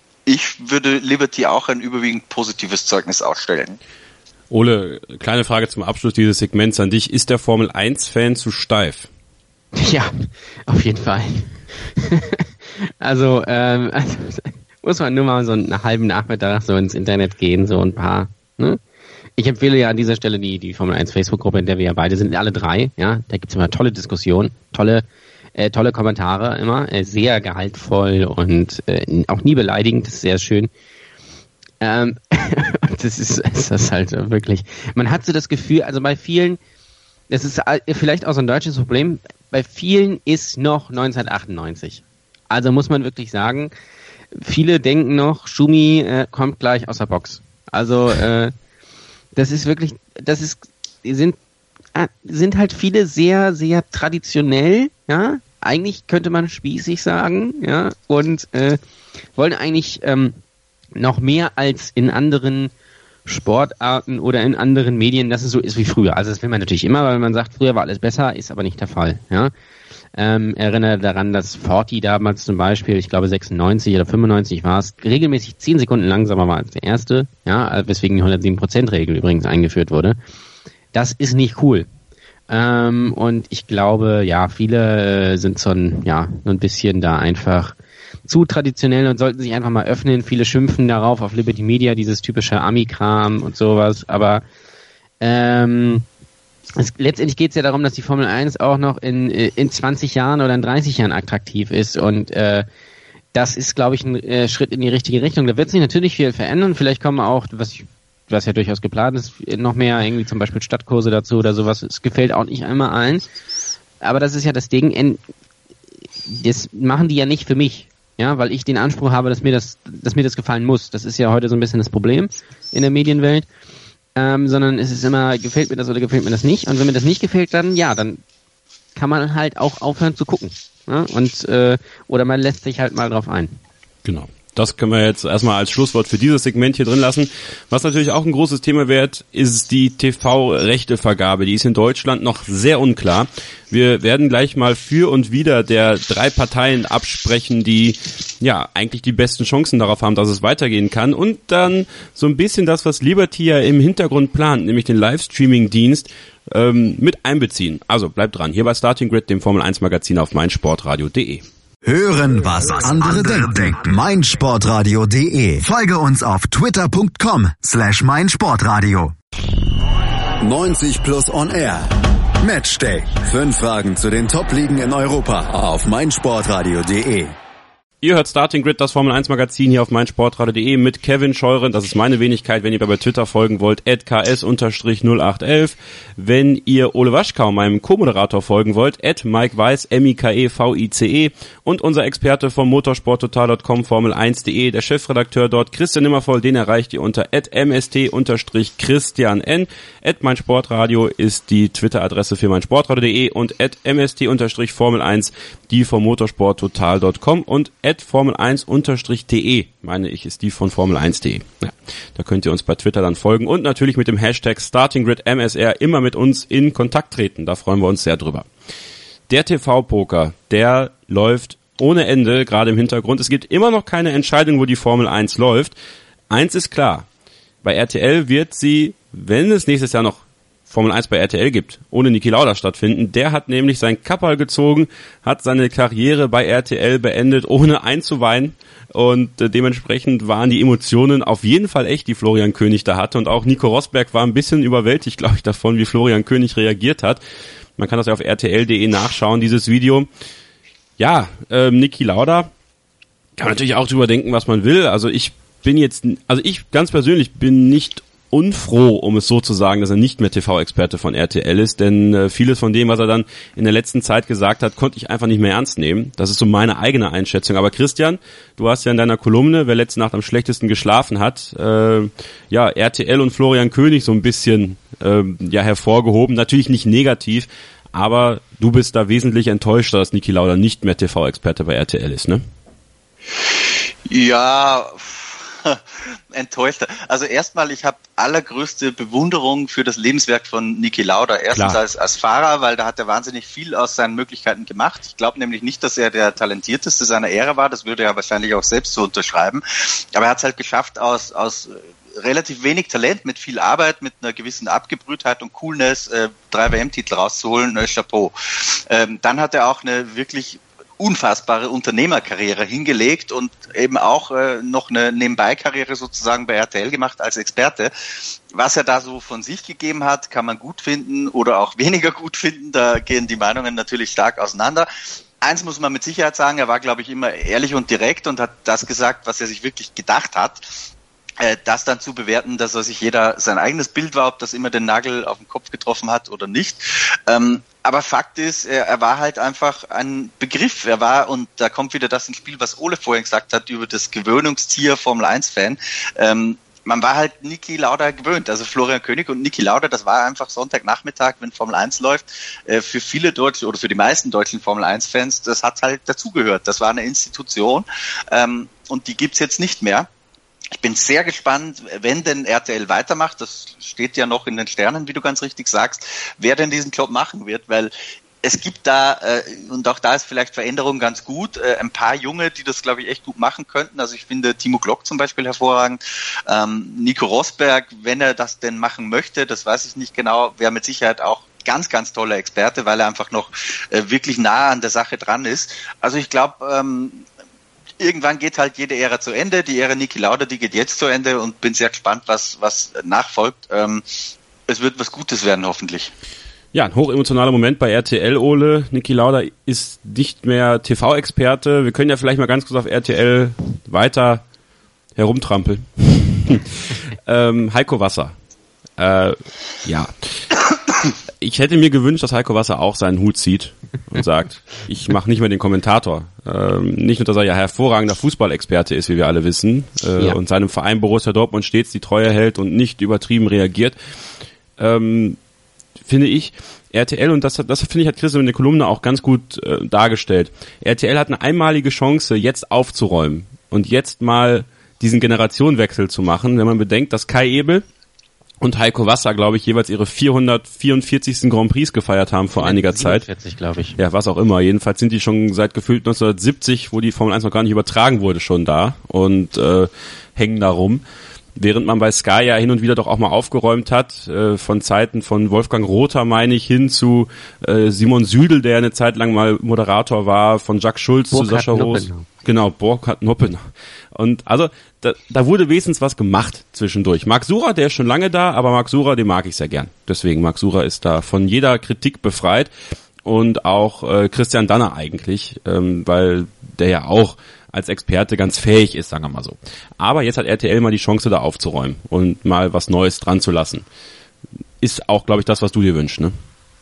Ich würde Liberty auch ein überwiegend positives Zeugnis ausstellen. Ole, kleine Frage zum Abschluss dieses Segments an dich. Ist der Formel eins Fan zu steif? Ja, auf jeden Fall. also, ähm, also, muss man nur mal so einen halben Nachmittag so ins Internet gehen, so ein paar, ne? Ich empfehle ja an dieser Stelle die, die Formel eins Facebook-Gruppe, in der wir ja beide sind, alle drei, ja. Da gibt's immer tolle Diskussionen, tolle, äh, tolle Kommentare immer, äh, sehr gehaltvoll und äh, auch nie beleidigend, das ist sehr schön. Ähm, das ist, das ist halt wirklich, man hat so das Gefühl, also bei vielen, das ist vielleicht auch so ein deutsches Problem, bei vielen ist noch neunzehnhundertachtundneunzig. Also muss man wirklich sagen, viele denken noch, Schumi äh, kommt gleich aus der Box. Also äh, das ist wirklich, das ist, sind, äh, sind halt viele sehr, sehr traditionell, ja, eigentlich könnte man spießig sagen, ja, und äh, wollen eigentlich ähm, noch mehr als in anderen Sportarten oder in anderen Medien, dass es so ist wie früher. Also das will man natürlich immer, weil man sagt, früher war alles besser, ist aber nicht der Fall. Ja, ähm, erinnere daran, dass Forti damals zum Beispiel, ich glaube sechsundneunzig oder fünfundneunzig war es, regelmäßig zehn Sekunden langsamer war als der erste, ja, weswegen die hundertsieben Prozent Regel übrigens eingeführt wurde. Das ist nicht cool. Ähm, und ich glaube, ja, viele sind so ein, ja, so ein bisschen da einfach zu traditionell und sollten sich einfach mal öffnen. Viele schimpfen darauf auf Liberty Media, dieses typische Ami-Kram und sowas, aber ähm, es, letztendlich geht es ja darum, dass die Formel eins auch noch in, in zwanzig Jahren oder in dreißig Jahren attraktiv ist und äh, das ist, glaube ich, ein äh, Schritt in die richtige Richtung. Da wird sich natürlich viel verändern. Vielleicht kommen auch, was ich, was ja durchaus geplant ist, noch mehr irgendwie zum Beispiel Stadtkurse dazu oder sowas. Es gefällt auch nicht einmal allen. Aber das ist ja das Ding, das machen die ja nicht für mich. Ja, weil ich den Anspruch habe, dass mir das, dass mir das gefallen muss. Das ist ja heute so ein bisschen das Problem in der Medienwelt. Ähm, sondern es ist immer, gefällt mir das oder gefällt mir das nicht. Und wenn mir das nicht gefällt, dann, ja, dann kann man halt auch aufhören zu gucken. Ja? Und, äh, oder man lässt sich halt mal drauf ein. Genau. Das können wir jetzt erstmal als Schlusswort für dieses Segment hier drin lassen. Was natürlich auch ein großes Thema wird, ist die T V-Rechtevergabe. Die ist in Deutschland noch sehr unklar. Wir werden gleich mal für und wider der drei Parteien absprechen, die ja eigentlich die besten Chancen darauf haben, dass es weitergehen kann. Und dann so ein bisschen das, was Liberty ja im Hintergrund plant, nämlich den Livestreaming-Dienst, ähm, mit einbeziehen. Also bleibt dran, hier bei Starting Grid, dem Formel eins Magazin auf meinsportradio punkt de. Hören, was andere denken. meinsportradio punkt de. Folge uns auf twitter punkt com slash meinsportradio. neunzig plus on air. Matchday. Fünf Fragen zu den Top-Ligen in Europa auf meinsportradio punkt de. Ihr hört Starting Grid, das Formel eins Magazin hier auf meinsportradio punkt de mit Kevin Scheuren. Das ist meine Wenigkeit. Wenn ihr bei Twitter folgen wollt, at k s null acht eins eins. Wenn ihr Ole Waschkau, meinem Co-Moderator, folgen wollt, at Mike Weiß, M I K E V I C E. Und unser Experte von motorsport total punkt com, formel eins punkt de, der Chefredakteur dort, Christian Nimmervoll, den erreicht ihr unter at m s t christian n. At meinsportradio ist die Twitter-Adresse für meinsportradio punkt de und at m s t formel eins die von motorsport total punkt com und at formel eins de, meine ich, ist die von formel eins punkt de. Ja, da könnt ihr uns bei Twitter dann folgen und natürlich mit dem Hashtag StartingGridMSR immer mit uns in Kontakt treten. Da freuen wir uns sehr drüber. Der T V-Poker, der läuft ohne Ende, gerade im Hintergrund. Es gibt immer noch keine Entscheidung, wo die Formel eins läuft. Eins ist klar, bei R T L wird sie, wenn es nächstes Jahr noch Formel eins bei R T L gibt, ohne Niki Lauda stattfinden. Der hat nämlich sein Kapperl gezogen, hat seine Karriere bei R T L beendet, ohne einzuweinen. Und äh, dementsprechend waren die Emotionen auf jeden Fall echt, die Florian König da hatte. Und auch Nico Rosberg war ein bisschen überwältigt, glaube ich, davon, wie Florian König reagiert hat. Man kann das ja auf r t l punkt de nachschauen, dieses Video. Ja, ähm, Niki Lauda kann man natürlich auch drüber denken, was man will. Also ich bin jetzt, also ich ganz persönlich bin nicht unfroh, um es so zu sagen, dass er nicht mehr T V-Experte von R T L ist, denn äh, vieles von dem, was er dann in der letzten Zeit gesagt hat, konnte ich einfach nicht mehr ernst nehmen. Das ist so meine eigene Einschätzung. Aber Christian, du hast ja in deiner Kolumne, wer letzte Nacht am schlechtesten geschlafen hat, äh, ja, R T L und Florian König so ein bisschen äh, ja hervorgehoben. Natürlich nicht negativ, aber du bist da wesentlich enttäuschter, dass Niki Lauda nicht mehr T V-Experte bei R T L ist, ne? Ja, enttäuschter. Also erstmal, ich habe allergrößte Bewunderung für das Lebenswerk von Niki Lauda. Erstens als, als Fahrer, weil da hat er wahnsinnig viel aus seinen Möglichkeiten gemacht. Ich glaube nämlich nicht, dass er der talentierteste seiner Ära war. Das würde er wahrscheinlich auch selbst so unterschreiben. Aber er hat es halt geschafft, aus, aus relativ wenig Talent, mit viel Arbeit, mit einer gewissen Abgebrühtheit und Coolness äh, drei W M-Titel rauszuholen. Äh, Chapeau. Ähm, dann hat er auch eine wirklich unfassbare Unternehmerkarriere hingelegt und eben auch äh, noch eine Nebenbei-Karriere sozusagen bei R T L gemacht als Experte. Was er da so von sich gegeben hat, kann man gut finden oder auch weniger gut finden. Da gehen die Meinungen natürlich stark auseinander. Eins muss man mit Sicherheit sagen, er war, glaube ich, immer ehrlich und direkt und hat das gesagt, was er sich wirklich gedacht hat. Das dann zu bewerten, dass er sich jeder sein eigenes Bild war, ob das immer den Nagel auf den Kopf getroffen hat oder nicht. Ähm, aber Fakt ist, er, er war halt einfach ein Begriff. Er war, und da kommt wieder das ins Spiel, was Ole vorhin gesagt hat, über das Gewöhnungstier Formel eins Fan. Ähm, man war halt Niki Lauda gewöhnt. Also Florian König und Niki Lauda, das war einfach Sonntagnachmittag, wenn Formel eins läuft. Äh, für viele deutsche oder für die meisten deutschen Formel eins Fans, das hat halt dazugehört. Das war eine Institution ähm, und die gibt's jetzt nicht mehr. Ich bin sehr gespannt, wenn denn R T L weitermacht, das steht ja noch in den Sternen, wie du ganz richtig sagst, wer denn diesen Job machen wird, weil es gibt da, äh, und auch da ist vielleicht Veränderung ganz gut, äh, ein paar Junge, die das, glaube ich, echt gut machen könnten. Also ich finde Timo Glock zum Beispiel hervorragend. Ähm, Nico Rosberg, wenn er das denn machen möchte, das weiß ich nicht genau, wäre mit Sicherheit auch ganz, ganz toller Experte, weil er einfach noch äh, wirklich nah an der Sache dran ist. Also ich glaube, ähm, irgendwann geht halt jede Ära zu Ende. Die Ära Niki Lauda, die geht jetzt zu Ende und bin sehr gespannt, was was nachfolgt. Ähm, es wird was Gutes werden, hoffentlich. Ja, ein hochemotionaler Moment bei R T L, Ole. Niki Lauda ist nicht mehr T V-Experte. Wir können ja vielleicht mal ganz kurz auf R T L weiter herumtrampeln. ähm, Heiko Wasser. Äh, ja. Ich hätte mir gewünscht, dass Heiko Wasser auch seinen Hut zieht und sagt, ich mache nicht mehr den Kommentator. Ähm, nicht nur, dass er ja hervorragender Fußballexperte ist, wie wir alle wissen, äh, ja. und seinem Verein Borussia Dortmund stets die Treue hält und nicht übertrieben reagiert. Ähm, finde ich, R T L, und das, das finde ich, hat Christian in der Kolumne auch ganz gut äh, dargestellt. R T L hat eine einmalige Chance, jetzt aufzuräumen und jetzt mal diesen Generationenwechsel zu machen, wenn man bedenkt, dass Kai Ebel und Heiko Wasser, glaube ich, jeweils ihre vierhundertvierundvierzigsten Grand Prix gefeiert haben vor einiger Zeit. vierundvierzig, glaube ich. Ja, was auch immer. Jedenfalls sind die schon seit gefühlt neunzehnhundertsiebzig, wo die Formel eins noch gar nicht übertragen wurde, schon da und äh, hängen da rum. Während man bei Sky ja hin und wieder doch auch mal aufgeräumt hat, äh, von Zeiten von Wolfgang Rother, meine ich, hin zu äh, Simon Südel, der eine Zeit lang mal Moderator war, von Jacques Schulz Burkhard zu Sascha Roos. Genau, Burkhard Noppenau. Und also da, da wurde wenigstens was gemacht zwischendurch. Marc Surer, der ist schon lange da, aber Marc Surer, den mag ich sehr gern. Deswegen, Marc Surer ist da von jeder Kritik befreit und auch äh, Christian Danner eigentlich, ähm, weil der ja auch als Experte ganz fähig ist, sagen wir mal so. Aber jetzt hat R T L mal die Chance, da aufzuräumen und mal was Neues dran zu lassen. Ist auch, glaube ich, das, was du dir wünschst, ne?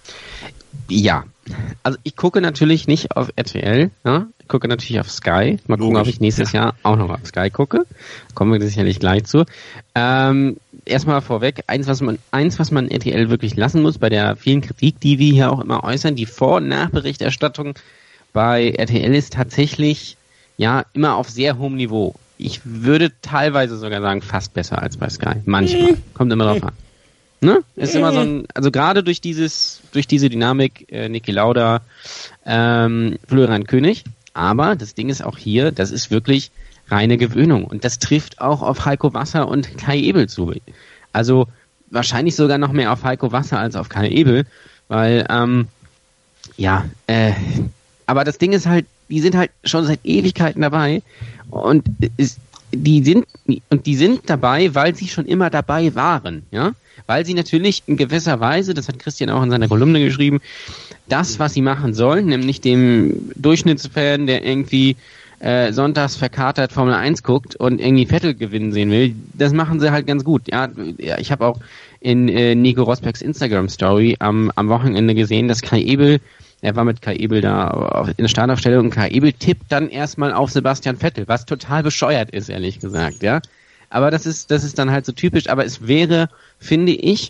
Ja. Also ich gucke natürlich nicht auf R T L, ja? Ich gucke natürlich auf Sky. Mal gucken, ob ich nächstes ja. Jahr auch noch auf Sky gucke. Kommen wir sicherlich gleich zu. Ähm, erstmal vorweg, eins, was man, eins, was man R T L wirklich lassen muss, bei der vielen Kritik, die wir hier auch immer äußern, die Vor- und Nachberichterstattung bei R T L ist tatsächlich ja immer auf sehr hohem Niveau. Ich würde teilweise sogar sagen, fast besser als bei Sky. Manchmal. Kommt immer drauf an. Ne? Ist immer so ein, also gerade durch dieses, durch diese Dynamik, äh, Niki Lauda, ähm, Florian König. Aber das Ding ist auch hier, das ist wirklich reine Gewöhnung. Und das trifft auch auf Heiko Wasser und Kai Ebel zu. Also wahrscheinlich sogar noch mehr auf Heiko Wasser als auf Kai Ebel, weil, ähm, ja, äh, aber das Ding ist halt, die sind halt schon seit Ewigkeiten dabei und ist, die sind und die sind dabei, weil sie schon immer dabei waren, ja, weil sie natürlich in gewisser Weise, das hat Christian auch in seiner Kolumne geschrieben, das, was sie machen sollen, nämlich dem Durchschnittsfan, der irgendwie äh, sonntags verkatert Formel eins guckt und irgendwie Vettel gewinnen sehen will, das machen sie halt ganz gut. Ja, ja ich habe auch in äh, Nico Rosbergs Instagram-Story am, am Wochenende gesehen, dass Kai Ebel, er war mit Kai Ebel da auf, in der Startaufstellung und Kai Ebel tippt dann erstmal auf Sebastian Vettel, was total bescheuert ist, ehrlich gesagt, ja. Aber das ist, das ist dann halt so typisch, aber es wäre, finde ich,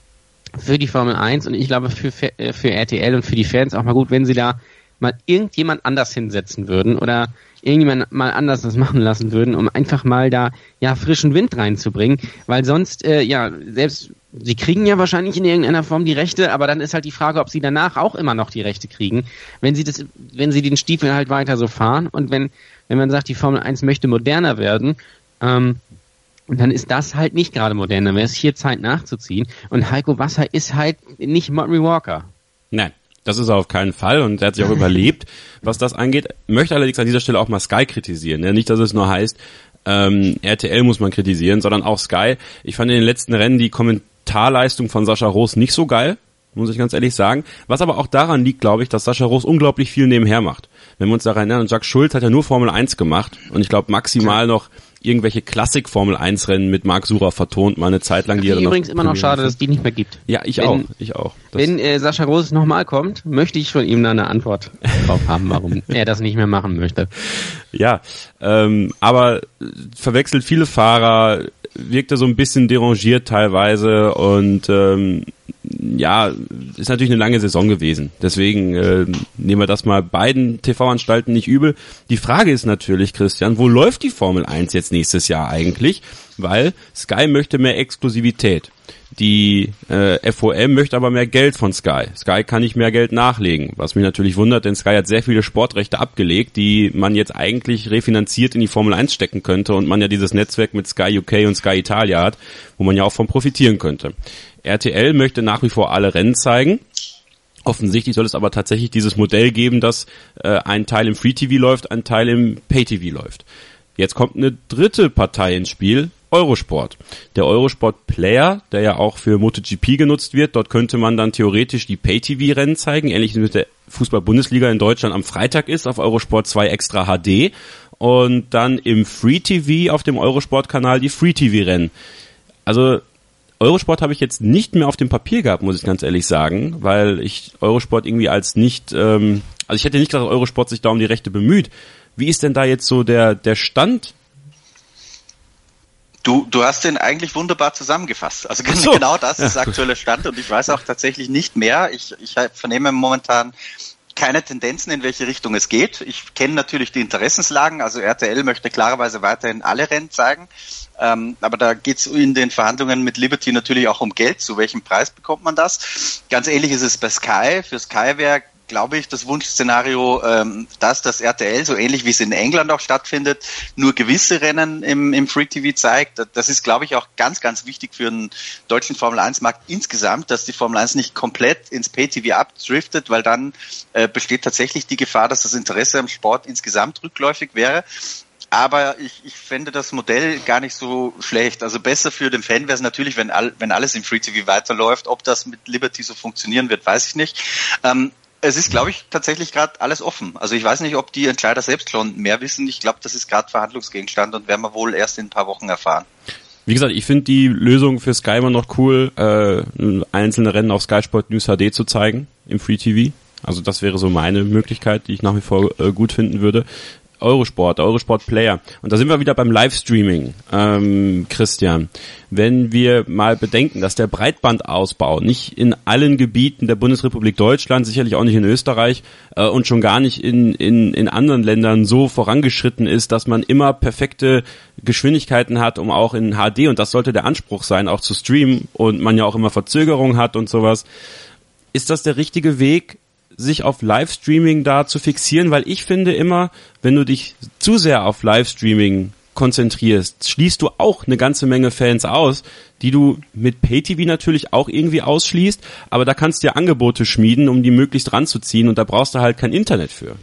für die Formel eins und ich glaube für, für R T L und für die Fans auch mal gut, wenn sie da mal irgendjemand anders hinsetzen würden oder irgendjemand mal anders das machen lassen würden, um einfach mal da ja frischen Wind reinzubringen, weil sonst, äh, ja, selbst sie kriegen ja wahrscheinlich in irgendeiner Form die Rechte, aber dann ist halt die Frage, ob sie danach auch immer noch die Rechte kriegen, wenn sie das, wenn sie den Stiefel halt weiter so fahren und wenn, wenn man sagt, die Formel eins möchte moderner werden, ähm, und dann ist das halt nicht gerade modern, dann wäre es hier Zeit nachzuziehen. Und Heiko Wasser ist halt nicht Murray Walker. Nein, das ist er auf keinen Fall und er hat sich auch überlebt, was das angeht. Möchte allerdings an dieser Stelle auch mal Sky kritisieren. Ja, nicht, dass es nur heißt, ähm, R T L muss man kritisieren, sondern auch Sky. Ich fand in den letzten Rennen die Kommentarleistung von Sascha Roos nicht so geil, muss ich ganz ehrlich sagen. Was aber auch daran liegt, glaube ich, dass Sascha Roos unglaublich viel nebenher macht. Wenn wir uns daran erinnern, Jacques Schulz hat ja nur Formel eins gemacht und ich glaube maximal noch irgendwelche Klassik-Formel eins Rennen mit Marc Surer vertont, mal eine Zeit lang. Die ich übrigens immer noch schade, dass es die nicht mehr gibt. Ja, ich wenn, auch, ich auch. Das wenn äh, Sascha Roos nochmal kommt, möchte ich von ihm da eine Antwort drauf haben, warum er das nicht mehr machen möchte. Ja, ähm, aber verwechselt viele Fahrer, wirkte so ein bisschen derangiert teilweise und ähm, ja, ist natürlich eine lange Saison gewesen. Deswegen äh, nehmen wir das mal beiden T V-Anstalten nicht übel. Die Frage ist natürlich, Christian, wo läuft die Formel eins jetzt nächstes Jahr eigentlich? Weil Sky möchte mehr Exklusivität. Die äh, F O M möchte aber mehr Geld von Sky. Sky kann nicht mehr Geld nachlegen, was mich natürlich wundert, denn Sky hat sehr viele Sportrechte abgelegt, die man jetzt eigentlich refinanziert in die Formel eins stecken könnte und man ja dieses Netzwerk mit Sky U K und Sky Italia hat, wo man ja auch von profitieren könnte. R T L möchte nach wie vor alle Rennen zeigen. Offensichtlich soll es aber tatsächlich dieses Modell geben, dass äh, ein Teil im Free T V läuft, ein Teil im Pay T V läuft. Jetzt kommt eine dritte Partei ins Spiel, Eurosport. Der Eurosport Player, der ja auch für MotoGP genutzt wird, dort könnte man dann theoretisch die Pay-T V-Rennen zeigen, ähnlich wie mit der Fußball-Bundesliga in Deutschland am Freitag ist, auf Eurosport zwei Extra H D und dann im Free-T V auf dem Eurosport-Kanal die Free-T V-Rennen. Also Eurosport habe ich jetzt nicht mehr auf dem Papier gehabt, muss ich ganz ehrlich sagen, weil ich Eurosport irgendwie als nicht, ähm, also ich hätte nicht gedacht, dass Eurosport sich da um die Rechte bemüht. Wie ist denn da jetzt so der der Stand? Du, du hast den eigentlich wunderbar zusammengefasst. Also so. Genau das ist der aktuelle Stand und ich weiß auch tatsächlich nicht mehr. Ich, ich vernehme momentan keine Tendenzen, in welche Richtung es geht. Ich kenne natürlich die Interessenslagen. Also R T L möchte klarerweise weiterhin alle Rennen zeigen. Ähm, aber da geht es in den Verhandlungen mit Liberty natürlich auch um Geld. Zu welchem Preis bekommt man das? Ganz ähnlich ist es bei Sky. Für Sky wäre, glaube ich, das Wunschszenario, ähm, dass das R T L, so ähnlich wie es in England auch stattfindet, nur gewisse Rennen im, im Free-T V zeigt. Das ist, glaube ich, auch ganz, ganz wichtig für den deutschen Formel eins Markt insgesamt, dass die Formel eins nicht komplett ins Pay-T V abdriftet, weil dann äh, besteht tatsächlich die Gefahr, dass das Interesse am Sport insgesamt rückläufig wäre. Aber ich, ich fände das Modell gar nicht so schlecht. Also besser für den Fan wäre es natürlich, wenn, all, wenn alles im Free-T V weiterläuft. Ob das mit Liberty so funktionieren wird, weiß ich nicht. Ähm, Es ist, glaube ich, tatsächlich gerade alles offen. Also ich weiß nicht, ob die Entscheider selbst schon mehr wissen. Ich glaube, das ist gerade Verhandlungsgegenstand und werden wir wohl erst in ein paar Wochen erfahren. Wie gesagt, ich finde die Lösung für Sky immer noch cool, äh, einzelne Rennen auf Sky Sport News H D zu zeigen im Free-T V. Also das wäre so meine Möglichkeit, die ich nach wie vor äh, gut finden würde. Eurosport, Eurosport Player. Und da sind wir wieder beim Livestreaming, ähm, Christian. Wenn wir mal bedenken, dass der Breitbandausbau nicht in allen Gebieten der Bundesrepublik Deutschland, sicherlich auch nicht in Österreich äh, und schon gar nicht in, in, in anderen Ländern so vorangeschritten ist, dass man immer perfekte Geschwindigkeiten hat, um auch in H D, und das sollte der Anspruch sein, auch zu streamen, und man ja auch immer Verzögerung hat und sowas. Ist das der richtige Weg, sich auf Livestreaming da zu fixieren? Weil ich finde immer, wenn du dich zu sehr auf Livestreaming konzentrierst, schließt du auch eine ganze Menge Fans aus, die du mit Pay-T V natürlich auch irgendwie ausschließt, aber da kannst du ja Angebote schmieden, um die möglichst ranzuziehen, und da brauchst du halt kein Internet für.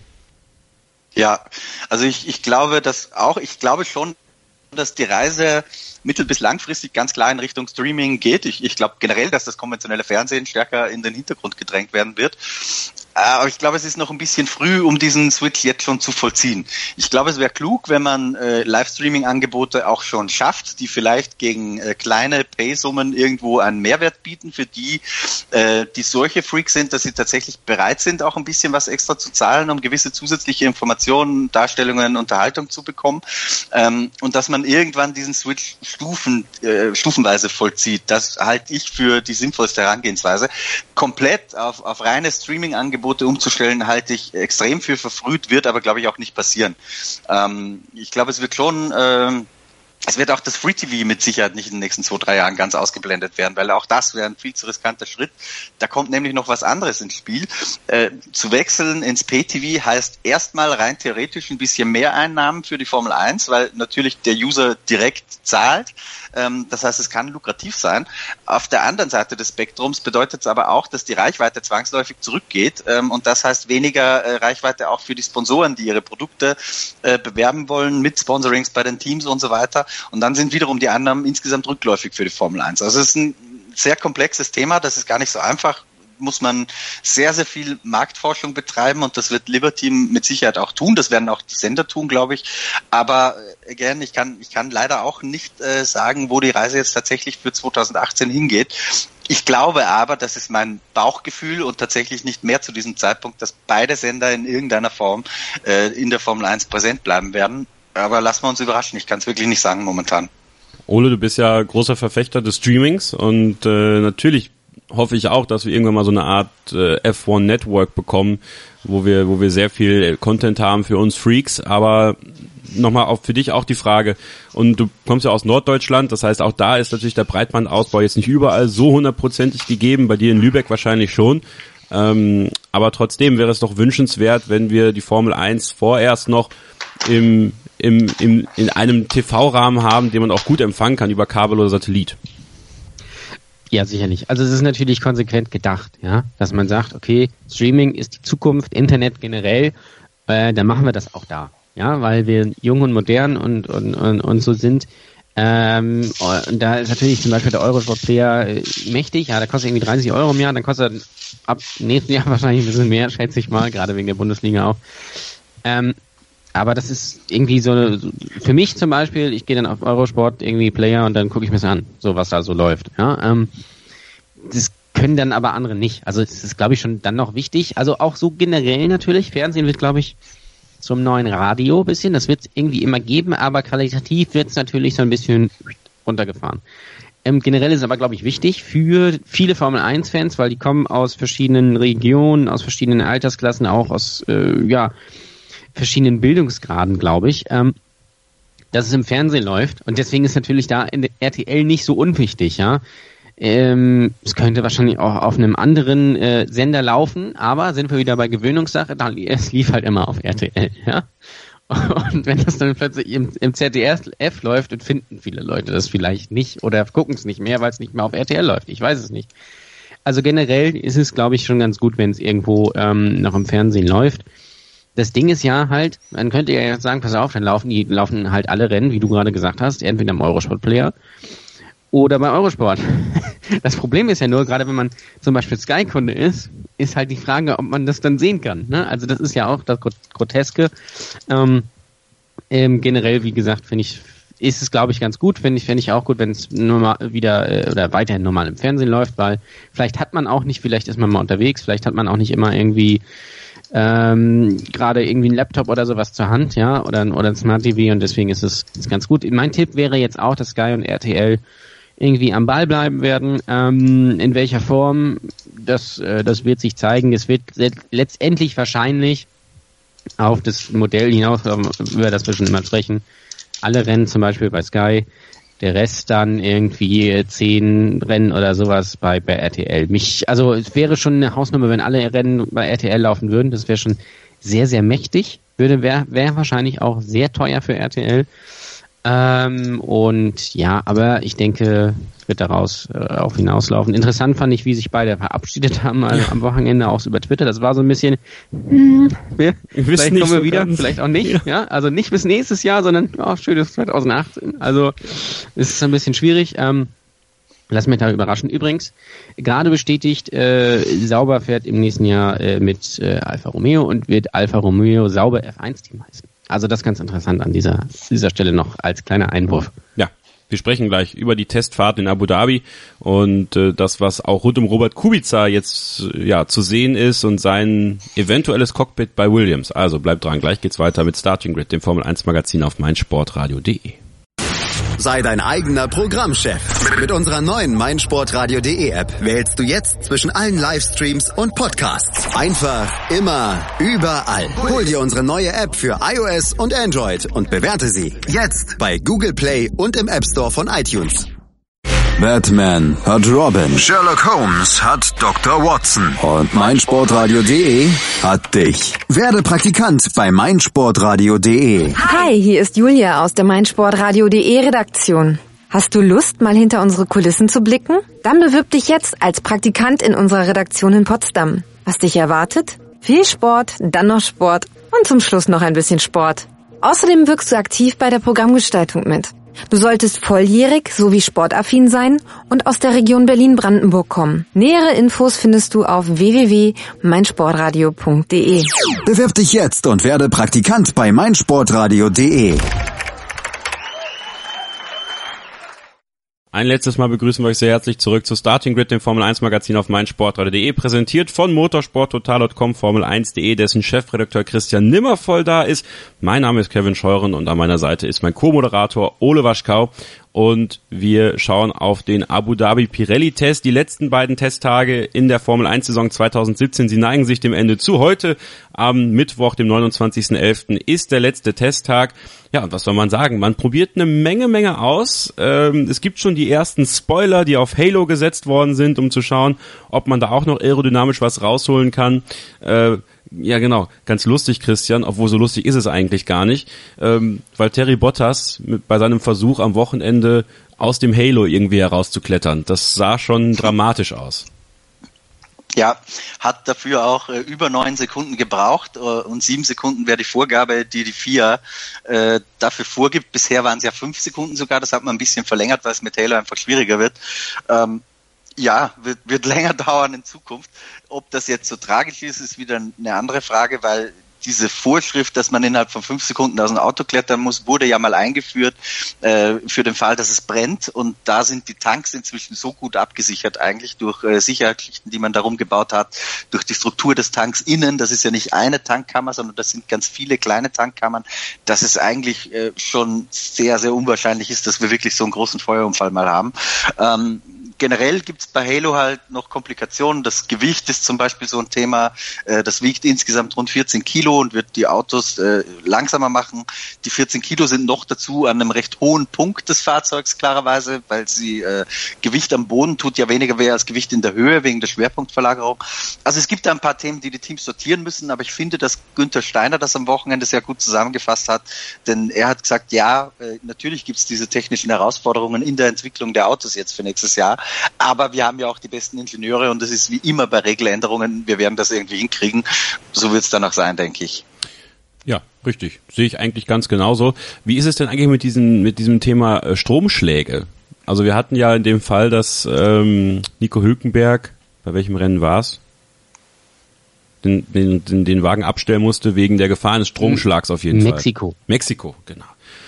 Ja, also ich, ich glaube, dass auch, ich glaube schon, dass die Reise mittel- bis langfristig ganz klar in Richtung Streaming geht. Ich, ich glaube generell, dass das konventionelle Fernsehen stärker in den Hintergrund gedrängt werden wird. Aber ich glaube, es ist noch ein bisschen früh, um diesen Switch jetzt schon zu vollziehen. Ich glaube, es wäre klug, wenn man äh, Livestreaming-Angebote auch schon schafft, die vielleicht gegen äh, kleine Pay-Summen irgendwo einen Mehrwert bieten für die, äh, die solche Freaks sind, dass sie tatsächlich bereit sind, auch ein bisschen was extra zu zahlen, um gewisse zusätzliche Informationen, Darstellungen, Unterhaltung zu bekommen. Ähm, und dass man irgendwann diesen Switch Stufen, äh, stufenweise vollzieht. Das halte ich für die sinnvollste Herangehensweise. Komplett auf, auf reine Streaming-Angebote umzustellen, halte ich extrem für verfrüht, wird aber, glaube ich, auch nicht passieren. Ähm, ich glaube, es wird schon, ähm, es wird auch das Free-T V mit Sicherheit nicht in den nächsten zwei, drei Jahren ganz ausgeblendet werden, weil auch das wäre ein viel zu riskanter Schritt. Da kommt nämlich noch was anderes ins Spiel. Äh, zu wechseln ins Pay-T V heißt erstmal rein theoretisch ein bisschen mehr Einnahmen für die Formel eins, weil natürlich der User direkt zahlt. Ähm, das heißt, es kann lukrativ sein. Auf der anderen Seite des Spektrums bedeutet es aber auch, dass die Reichweite zwangsläufig zurückgeht. Ähm, und das heißt weniger äh, Reichweite auch für die Sponsoren, die ihre Produkte äh, bewerben wollen, mit Sponsorings bei den Teams und so weiter. Und dann sind wiederum die Annahmen insgesamt rückläufig für die Formel eins. Also es ist ein sehr komplexes Thema, das ist gar nicht so einfach. Muss man sehr, sehr viel Marktforschung betreiben, und das wird Liberty mit Sicherheit auch tun. Das werden auch die Sender tun, glaube ich. Aber again, ich kann, ich kann leider auch nicht äh, sagen, wo die Reise jetzt tatsächlich für zwanzig achtzehn hingeht. Ich glaube aber, das ist mein Bauchgefühl und tatsächlich nicht mehr zu diesem Zeitpunkt, dass beide Sender in irgendeiner Form äh, in der Formel eins präsent bleiben werden. Aber lassen wir uns überraschen. Ich kann es wirklich nicht sagen momentan. Ole, du bist ja großer Verfechter des Streamings, und äh, natürlich hoffe ich auch, dass wir irgendwann mal so eine Art äh, F eins Network bekommen, wo wir wo wir sehr viel Content haben für uns Freaks. Aber nochmal auch für dich auch die Frage, und du kommst ja aus Norddeutschland, das heißt, auch da ist natürlich der Breitbandausbau jetzt nicht überall so hundertprozentig gegeben, bei dir in Lübeck wahrscheinlich schon. Ähm, aber trotzdem wäre es doch wünschenswert, wenn wir die Formel eins vorerst noch im im, im, in einem T V-Rahmen haben, den man auch gut empfangen kann über Kabel oder Satellit. Ja, sicherlich. Also es ist natürlich konsequent gedacht, ja, dass man sagt, okay, Streaming ist die Zukunft, Internet generell, äh, dann machen wir das auch da, ja, weil wir jung und modern und und und, und so sind. Ähm, und da ist natürlich zum Beispiel der Eurosport-Player äh, mächtig, ja, der kostet irgendwie dreißig Euro im Jahr, dann kostet er ab nächsten Jahr wahrscheinlich ein bisschen mehr, schätze ich mal, gerade wegen der Bundesliga auch. Ähm, aber das ist irgendwie so, eine, so für mich zum Beispiel, ich gehe dann auf Eurosport irgendwie Player und dann gucke ich mir das an, so was da so läuft. Ja, ähm, das können dann aber andere nicht. Also das ist, glaube ich, schon dann noch wichtig. Also auch so generell natürlich, Fernsehen wird, glaube ich, zum neuen Radio ein bisschen. Das wird es irgendwie immer geben, aber qualitativ wird es natürlich so ein bisschen runtergefahren. Ähm, generell ist es aber, glaube ich, wichtig für viele Formel eins Fans, weil die kommen aus verschiedenen Regionen, aus verschiedenen Altersklassen, auch aus äh, ja verschiedenen Bildungsgraden, glaube ich, ähm, dass es im Fernsehen läuft. Und deswegen ist natürlich da in der R T L nicht so unwichtig, ja. Ähm, es könnte wahrscheinlich auch auf einem anderen äh, Sender laufen, aber sind wir wieder bei Gewöhnungssache, dann, es lief halt immer auf R T L, ja. Und wenn das dann plötzlich im, im Z D F läuft, dann finden viele Leute das vielleicht nicht oder gucken es nicht mehr, weil es nicht mehr auf R T L läuft. Ich weiß es nicht. Also generell ist es, glaube ich, schon ganz gut, wenn es irgendwo ähm, noch im Fernsehen läuft. Das Ding ist ja halt, man könnte ja jetzt sagen, pass auf, dann laufen die laufen halt alle Rennen, wie du gerade gesagt hast, entweder im Eurosport-Player oder bei Eurosport. Das Problem ist ja nur, gerade wenn man zum Beispiel Sky-Kunde ist, ist halt die Frage, ob man das dann sehen kann. Ne? Also das ist ja auch das Groteske. Ähm, ähm, generell, wie gesagt, finde ich, ist es, glaube ich, ganz gut. Finde ich, finde ich auch gut, wenn es normal wieder äh, oder weiterhin normal im Fernsehen läuft, weil vielleicht hat man auch nicht, vielleicht ist man mal unterwegs, vielleicht hat man auch nicht immer irgendwie ähm, gerade irgendwie einen Laptop oder sowas zur Hand, ja, oder, oder ein Smart T V und deswegen ist es ist ganz gut. Mein Tipp wäre jetzt auch, dass Sky und R T L irgendwie am Ball bleiben werden. Ähm, in welcher Form, das, äh, das wird sich zeigen. Es wird letztendlich wahrscheinlich auf das Modell hinaus, über das wir schon immer sprechen, alle Rennen zum Beispiel bei Sky, der Rest dann irgendwie zehn Rennen oder sowas bei, bei R T L. Mich, also es wäre schon eine Hausnummer, wenn alle Rennen bei R T L laufen würden. Das wäre schon sehr, sehr mächtig. Würde wäre wär wahrscheinlich auch sehr teuer für R T L. Ähm, und ja, aber ich denke, es wird daraus äh, auch hinauslaufen. Interessant fand ich, wie sich beide verabschiedet haben also am Wochenende auch über Twitter. Das war so ein bisschen, hm, wir, vielleicht kommen wir so wieder, ganz. Vielleicht auch nicht. Ja. ja, also nicht bis nächstes Jahr, sondern oh, schönes zwanzig achtzehn. Also es ist ein bisschen schwierig. Ähm, Lass mich da überraschen. Übrigens, gerade bestätigt, äh, Sauber fährt im nächsten Jahr äh, mit äh, Alfa Romeo und wird Alfa Romeo Sauber F eins Team heißen. Also das ist ganz interessant an dieser, dieser Stelle noch als kleiner Einwurf. Ja, wir sprechen gleich über die Testfahrt in Abu Dhabi und äh, das, was auch rund um Robert Kubica jetzt äh, ja zu sehen ist und sein eventuelles Cockpit bei Williams. Also bleibt dran, gleich geht's weiter mit Starting Grid, dem Formel eins Magazin auf meinsportradio punkt de. Sei dein eigener Programmchef. Mit unserer neuen meinsportradio.de App wählst du jetzt zwischen allen Livestreams und Podcasts. Einfach, immer, überall. Hol dir unsere neue App für iOS und Android und bewerte sie jetzt bei Google Play und im App Store von iTunes. Batman hat Robin, Sherlock Holmes hat Doktor Watson und meinsportradio.de hat dich. Werde Praktikant bei meinsportradio.de. Hi, hier ist Julia aus der meinsportradio.de Redaktion. Hast du Lust, mal hinter unsere Kulissen zu blicken? Dann bewirb dich jetzt als Praktikant in unserer Redaktion in Potsdam. Was dich erwartet? Viel Sport, dann noch Sport und zum Schluss noch ein bisschen Sport. Außerdem wirkst du aktiv bei der Programmgestaltung mit. Du solltest volljährig sowie sportaffin sein und aus der Region Berlin-Brandenburg kommen. Nähere Infos findest du auf w w w punkt meinsportradio punkt de. Bewirb dich jetzt und werde Praktikant bei meinsportradio.de. Ein letztes Mal begrüßen wir euch sehr herzlich zurück zu Starting Grid, dem Formel eins Magazin auf meinsportradio punkt de, präsentiert von motorsporttotal punkt com, Formel eins punkt de, dessen Chefredakteur Christian Nimmervoll da ist. Mein Name ist Kevin Scheuren und an meiner Seite ist mein Co-Moderator Ole Waschkau. Und wir schauen auf den Abu Dhabi Pirelli-Test. Die letzten beiden Testtage in der Formel eins Saison zwanzig siebzehn, sie neigen sich dem Ende zu. Heute am Mittwoch, dem neunundzwanzigsten elften ist der letzte Testtag. Ja, und was soll man sagen? Man probiert eine Menge, Menge aus. Ähm, es gibt schon die ersten Spoiler, die auf Halo gesetzt worden sind, um zu schauen, ob man da auch noch aerodynamisch was rausholen kann. Äh, Ja, genau. Ganz lustig, Christian, obwohl so lustig ist es eigentlich gar nicht, ähm, weil Valtteri Bottas mit, bei seinem Versuch am Wochenende aus dem Halo irgendwie herauszuklettern, das sah schon dramatisch aus. Ja, hat dafür auch äh, über neun Sekunden gebraucht äh, und sieben Sekunden wäre die Vorgabe, die die F I A äh, dafür vorgibt. Bisher waren es ja fünf Sekunden sogar, das hat man ein bisschen verlängert, weil es mit Halo einfach schwieriger wird. Ähm, ja, wird, wird länger dauern in Zukunft. Ob das jetzt so tragisch ist, ist wieder eine andere Frage, weil diese Vorschrift, dass man innerhalb von fünf Sekunden aus dem Auto klettern muss, wurde ja mal eingeführt äh, für den Fall, dass es brennt. Und da sind die Tanks inzwischen so gut abgesichert eigentlich durch äh, Sicherheitsschichten, die man darum gebaut hat, durch die Struktur des Tanks innen. Das ist ja nicht eine Tankkammer, sondern das sind ganz viele kleine Tankkammern, dass es eigentlich äh, schon sehr, sehr unwahrscheinlich ist, dass wir wirklich so einen großen Feuerunfall mal haben. Ähm, Generell gibt's bei Halo halt noch Komplikationen. Das Gewicht ist zum Beispiel so ein Thema. Das wiegt insgesamt rund vierzehn Kilo und wird die Autos langsamer machen. Die vierzehn Kilo sind noch dazu an einem recht hohen Punkt des Fahrzeugs, klarerweise, weil sie äh, Gewicht am Boden tut ja weniger weh als Gewicht in der Höhe wegen der Schwerpunktverlagerung. Also es gibt da ein paar Themen, die die Teams sortieren müssen, aber ich finde, dass Günther Steiner das am Wochenende sehr gut zusammengefasst hat, denn er hat gesagt, ja, äh, natürlich gibt's diese technischen Herausforderungen in der Entwicklung der Autos jetzt für nächstes Jahr. Aber wir haben ja auch die besten Ingenieure und es ist wie immer bei Regeländerungen, wir werden das irgendwie hinkriegen. So wird es dann auch sein, denke ich. Ja, richtig. Sehe ich eigentlich ganz genauso. Wie ist es denn eigentlich mit diesem, mit diesem Thema äh, Stromschläge? Also wir hatten ja in dem Fall, dass ähm, Nico Hülkenberg, bei welchem Rennen war's, den, den, den, den Wagen abstellen musste wegen der Gefahr eines Stromschlags auf jeden Mexiko. Fall. Mexiko. Mexiko, genau.